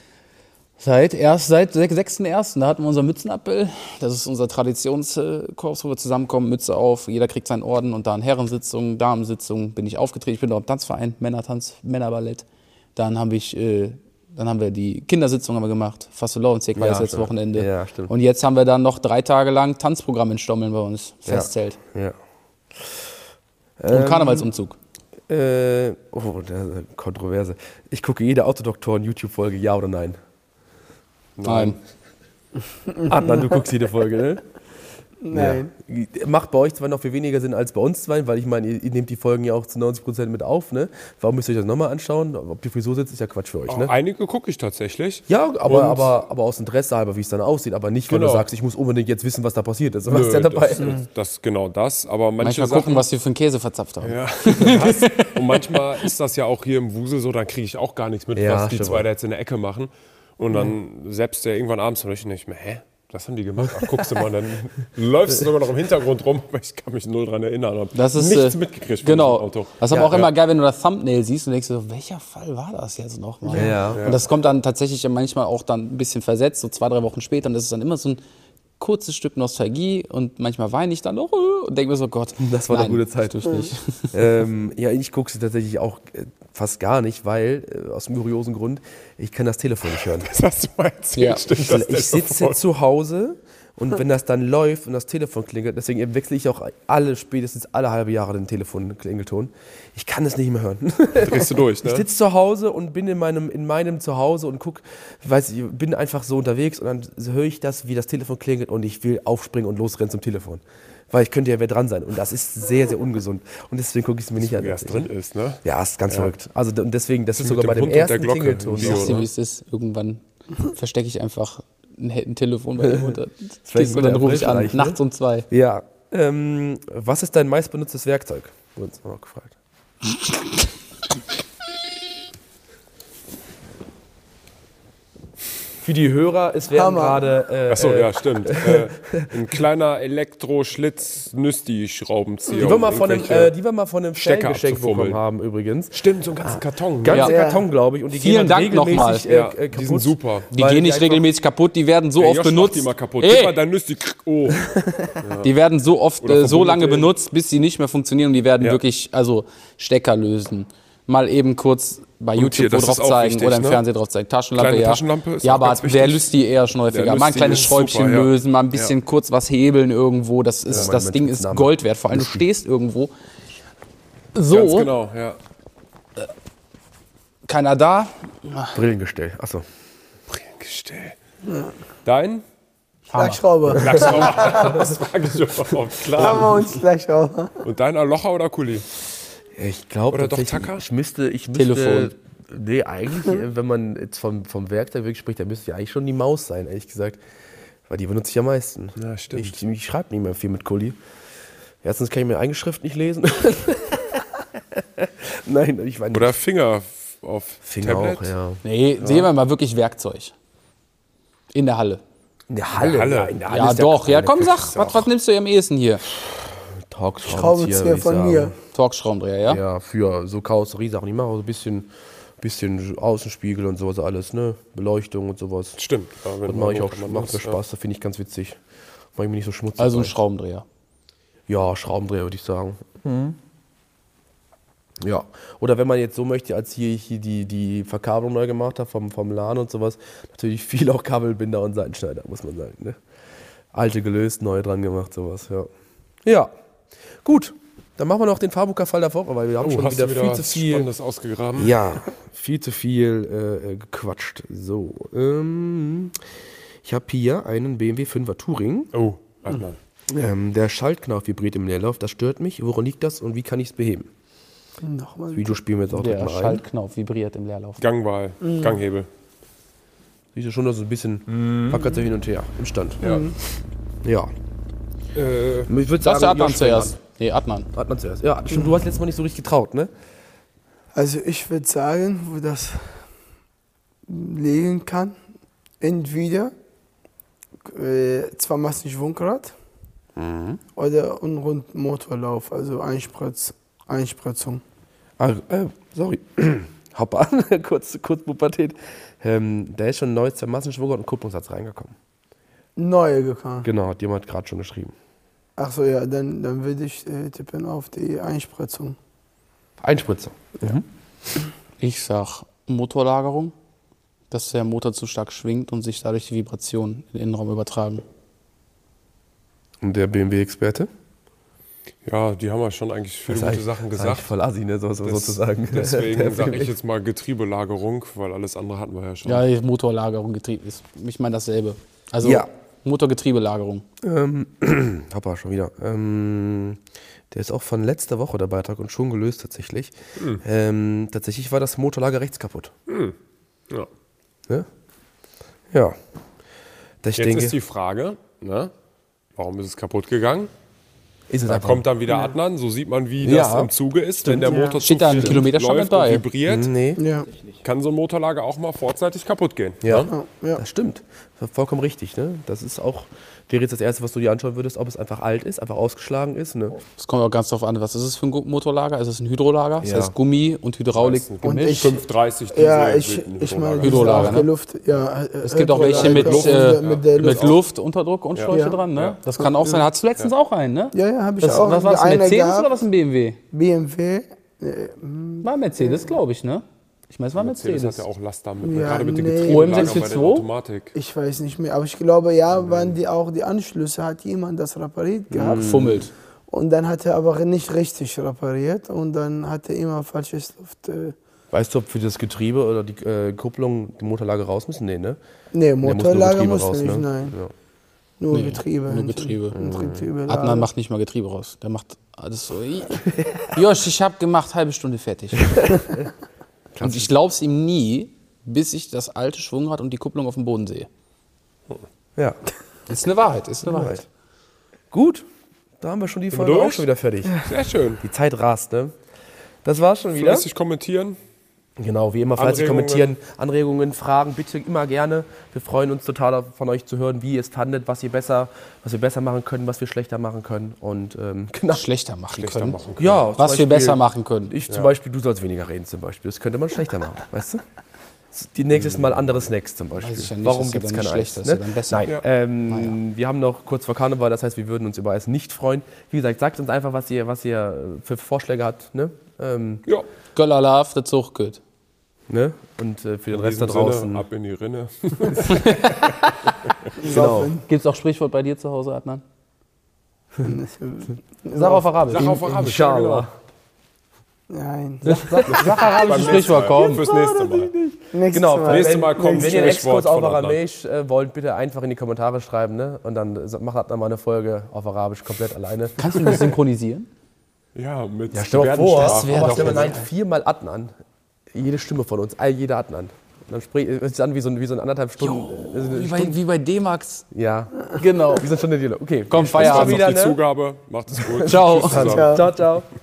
6.1. Da hatten wir unser Mützenappell. Das ist unser Traditionskorps, wo wir zusammenkommen, Mütze auf, jeder kriegt seinen Orden und dann Herrensitzung, Damensitzung, bin ich aufgetreten. Ich bin auch im Tanzverein, Männertanz, Männerballett. Dann haben wir die Kindersitzung haben wir gemacht, Fastelovenzirk war Ja, das letzte stimmt. Wochenende. Ja, stimmt. Und jetzt haben wir dann noch 3 Tage lang Tanzprogramm in Stommeln bei uns, Festzelt. Ja. Und Karnevalsumzug. Kontroverse. Ich gucke jede Autodoktoren-YouTube-Folge, ja oder nein? Nein. Adnan, du guckst jede Folge, ne? Nein. Ja. Macht bei euch zwar noch viel weniger Sinn als bei uns zwei, weil ich meine, ihr nehmt die Folgen ja auch zu 90% mit auf, ne? Warum müsst ihr euch das nochmal anschauen? Ob die Frisur sitzt, ist ja Quatsch für euch, ne? Einige gucke ich tatsächlich. Ja, aber aus Interesse halber, wie es dann aussieht, aber nicht, weil du Genau. sagst, ich muss unbedingt jetzt wissen, was da passiert ist. Nö, Was ist ja dabei? genau das. Aber manche Manchmal Sachen, gucken, was wir für einen Käse verzapft haben. Ja, das. Und manchmal ist das ja auch hier im Wusel so, dann kriege ich auch gar nichts mit, Ja, was die stimmt. zwei da jetzt in der Ecke machen. Und dann selbst der irgendwann abends und ich nicht mehr, das haben die gemacht? Ach, guckst du mal, dann läufst du sogar noch im Hintergrund rum, weil ich kann mich null dran erinnern. Hab Das ist nichts mitgekriegt von genau. diesem Auto. Das ist aber Ja, auch immer geil, wenn du das Thumbnail siehst und denkst so, welcher Fall war das jetzt nochmal? Ja. Und das kommt dann tatsächlich manchmal auch dann ein bisschen versetzt, so 2-3 Wochen später. Und das ist dann immer so ein kurzes Stück Nostalgie und manchmal weine ich dann noch und denke mir so, Gott, Das war eine nein, gute Zeit. das tue ich nicht. Ja, ich gucke sie tatsächlich auch fast gar nicht, weil, aus dem kuriosen Grund, ich kann das Telefon nicht hören. Das hast du mal erzählt. Ja. Stimmt, das Ich sitze zu Hause und wenn das dann läuft und das Telefon klingelt, deswegen wechsle ich auch spätestens alle halbe Jahre den Telefonklingelton. Ich kann es nicht mehr hören. drehst du durch, Ich ne? sitze zu Hause und bin in meinem Zuhause und bin einfach so unterwegs und dann höre ich das, wie das Telefon klingelt und ich will aufspringen und losrennen zum Telefon. Weil ich könnte ja wer dran sein und das ist sehr, sehr ungesund. Und deswegen gucke ich es mir nicht an. Wie das drin ist, ne? Ja, ist ganz verrückt. Also und deswegen, das ist Mit sogar bei dem dem Hund und der ersten Glocke Klingelton. im Video, Sagst du, ne? wie es ist? Irgendwann verstecke ich einfach ein Telefon bei der Mutter. Vielleicht Und dann rufe ich vielleicht an, reicht, ne? nachts um 2. Ja. Was ist dein meistbenutztes Werkzeug? Wurde uns noch gefragt. Für die Hörer, es werden Hammer. gerade. Achso, ja, stimmt. Ein kleiner Elektroschlitz-Nüsti-Schraubenzieher. Die wir mal um von einem Stecker Fan geschenkt abzufummeln. bekommen haben, übrigens. Stimmt, so einen ganzen Karton. Ganzer Ja. Karton, glaube ich. Und die Vielen gehen dann Dank regelmäßig nochmal. Die kaputt. sind super. Die Weil gehen die nicht einfach- regelmäßig kaputt, die werden so Der oft Josh macht benutzt. die mal kaputt. Gib mal Ey, dein Nüsti. Oh. die werden so oft, Oder so lange verbundene- benutzt, bis sie nicht mehr funktionieren und die werden wirklich, also Stecker lösen, mal eben kurz bei YouTube hier, wo das drauf ist auch zeigen wichtig, oder im ne? Fernsehen drauf zeigen. Taschenlampe, Kleine ja. Taschenlampe ist ja, auch aber ganz der wichtig. Lüsti eher schon häufiger. Der Mal ein Lüsti kleines ist Schräubchen super, ja. lösen, mal ein bisschen kurz was hebeln irgendwo. Das mein Ding ist Spitzname. Gold wert. Vor allem, du stehst irgendwo. So, Ganz genau, ja. keiner da. Brillengestell. Achso. Gestell. Dein? Schlagschrauber. Das frage ich überhaupt, klar. Hammer und Schlagschrauber. Und dein Locher oder Kuli? Ich glaube Oder doch tatsächlich, Tacker? ich müsste. Telefon. Nee, eigentlich, wenn man jetzt vom Werkzeug wirklich spricht, dann müsste ja eigentlich schon die Maus sein, ehrlich gesagt. Weil die benutze ich am meisten. Ja, stimmt. Ich schreibe nicht mehr viel mit Kuli. Erstens kann ich mir eigene Schrift nicht lesen. Nein, ich weiß nicht. Oder Finger auf Finger Tablet? auch, ja. Nee, sehen wir mal wirklich Werkzeug. In der Halle. In der Halle. Halle. Ja, in der Halle Ja, ist der doch. Ja, kleine komm, Küche. sag, was nimmst du am ehesten hier? Talkschraubenzieher Schraubenzieher würde ich von sagen. mir. Torx-Schraubendreher, ja? Ja, für so Karosseriesachen. Ich mache auch so ein bisschen Außenspiegel und sowas alles, ne? Beleuchtung und sowas. Stimmt. Ja, wenn Das man mache ich auch, kann man macht das, mir Spaß, das finde ich ganz witzig. Mache ich mir nicht so schmutzig. Also ein bei. Schraubendreher. Ja, Schraubendreher würde ich sagen. Ja, oder wenn man jetzt so möchte, als hier die Verkabelung neu gemacht habe vom LAN und sowas, natürlich viel auch Kabelbinder und Seitenschneider, muss man sagen. Ne? Alte gelöst, neu dran gemacht, sowas, ja. Ja, gut, dann machen wir noch den Fahrbucher-Fall davor, weil wir haben schon hast wieder du viel zu viel. Spannendes ausgegraben? Ja, viel zu viel gequatscht. So, ich habe hier einen BMW 5er Touring. Oh, warte mal. Der Schaltknauf vibriert im Leerlauf, das stört mich. Woran liegt das und wie kann ich es beheben? Nochmal. Das Video spielen wir jetzt auch Der direkt mal ein. Schaltknauf vibriert im Leerlauf. Gangwahl, Ganghebel. Siehst du schon, dass es ein bisschen wackert so hin und her im Stand. Ja. Ja. Ich würde Sagst du sagen, Adnan Josh zuerst? Nee, Adnan. fängt an. Adnan zuerst. Ja, stimmt, du hast letztes Mal nicht so richtig getraut, ne? Also ich würde sagen, wo das liegen kann, entweder 2 Massen Schwungrad oder unrund Motorlauf, also Einspritzung. Sorry. Hoppa, kurz Pubertät. Da ist schon ein neues Massenschwungrad und Kupplungssatz reingekommen. Neue gekommen. Genau, hat jemand gerade schon geschrieben. Achso, ja, dann würde ich tippen auf die Einspritzung. Einspritzer. Ich sag Motorlagerung, dass der Motor zu stark schwingt und sich dadurch die Vibrationen in den Innenraum übertragen. Und der BMW-Experte? Ja, die haben ja schon eigentlich viele gute Sachen Das ist eigentlich gesagt. voll assi, ne, sozusagen. Deswegen sage ich jetzt mal Getriebelagerung, weil alles andere hatten wir ja schon. Ja, die Motorlagerung, Getriebe ist, ich meine dasselbe. Also Ja. Motorgetriebelagerung. Hoppa, schon wieder. Der ist auch von letzter Woche, der Beitrag, und schon gelöst tatsächlich. Tatsächlich war das Motorlager rechts kaputt. Ja. Ne? Ja. Ich Jetzt denke, ist die Frage, ne? Warum ist es kaputt gegangen? ist es Da einfach. kommt dann wieder Adnan, so sieht man, wie Ja. das im Zuge ist. Wenn der Motor zu Steht da ein viel Kilometerstand läuft dabei? und vibriert, Nee, Ja, kann so ein Motorlager auch mal vorzeitig kaputt gehen. ja, ja. das stimmt. Das ist vollkommen richtig. Ne? Das ist auch, wäre jetzt das Erste, was du dir anschauen würdest, ob es einfach alt ist, einfach ausgeschlagen ist. Ne? Es kommt auch ganz darauf an, was ist es für ein Motorlager? Ist es ein Hydrolager? Das Ja. heißt Gummi und Hydraulik Und gemischt? 530 Diesel. Ja, ich meine, Hydrolager, auch ne? die Luft, ja, Es gibt auch welche mit, der mit Luftunterdruck und Schläuche Ja. dran, ne? Ja. Das kann auch sein. Hattest du letztens auch einen, ne? Ja, habe ich Das, auch. was war das, ein Einer Mercedes gehabt. oder was ein BMW? BMW. War ein Mercedes, glaube ich, ne? Ich meine, es war ein Mercedes Mercedes. hat ja auch Laster mit, Ja, gerade mit den nee. Getriebelagern OM642? bei der Automatik. Ich weiß nicht mehr, aber ich glaube, ja, waren die auch die Anschlüsse, hat jemand das repariert gehabt. Fummelt. Und dann hat er aber nicht richtig repariert und dann hat er immer falsches Luft. Weißt du, ob für das Getriebe oder die Kupplung die Motorlage raus müssen? Nee, ne? Nee, Der muss nur Motorlager Getriebe muss raus, nicht, ne? nein. Ja. Nur Nee, Getriebe. nur Getriebe. Getriebe. Adnan macht nicht mal Getriebe raus. Der macht alles so. Josh, ich habe gemacht, halbe Stunde fertig. Und ich glaub's ihm nie, bis ich das alte Schwungrad und die Kupplung auf dem Boden sehe. Ja. Ist eine Wahrheit, ist eine Wahrheit. Gut, da haben wir schon die Folge durch? auch schon wieder fertig. Sehr schön. Die Zeit rast, ne? Das war's schon wieder. Fleißig kommentieren. Genau, wie immer fleißig Anregungen. kommentieren, Anregungen, Fragen, bitte immer gerne. Wir freuen uns total von euch zu hören, wie ihr es fandet, was wir besser machen können, was wir schlechter machen können. Und genau. Schlechter machen können. Ja, zum Was wir Beispiel- besser machen können. Ich zum Beispiel, du sollst weniger reden zum Beispiel. Das könnte man schlechter machen, weißt du? Die nächstes Mal andere Snacks zum Beispiel. Weiß ich ja nicht, Warum ist ja gibt es dann keine nicht Eis? schlechter, Ne? ist ja dann besser. Nein, wir haben noch kurz vor Karneval, das heißt, wir würden uns über Eis nicht freuen. Wie gesagt, sagt uns einfach, was ihr für Vorschläge habt. Ne? Ja. Göllalav, der Zug geht. Ne? Und für den In Rest da diesem Sinne, draußen. ab in die Rinne. Genau. Gibt es auch Sprichwort bei dir zu Hause, Adnan? Sag auf Arabisch. Sag auf Arabisch. Inshallah. Nein. Sag arabisches Sprichwort, komm. Fürs nächste Mal. Genau, Nächstes Mal kommt wenn ihr einen Sprichwort Exkurs auf von Adnan. Aramäisch wollt, bitte einfach in die Kommentare schreiben, ne? Und dann macht Adnan mal eine Folge auf Arabisch komplett alleine. Kannst du das synchronisieren? Ja, mit Ja, stell dir mal vor, Das wär aber doch stell mal geil. nein, 4-mal Adnan. Jede Stimme von uns, jeder Adnan. Und dann hört sich an wie so ein 1,5 Stunden. Wie bei D-Max. Ja, Genau. wie so eine Stunde Dialog. Okay, Komm, Das war Feierabend. noch wieder, die ne? Zugabe. Macht es gut. Ciao. Tschüss zusammen. Ciao. Ciao, ciao.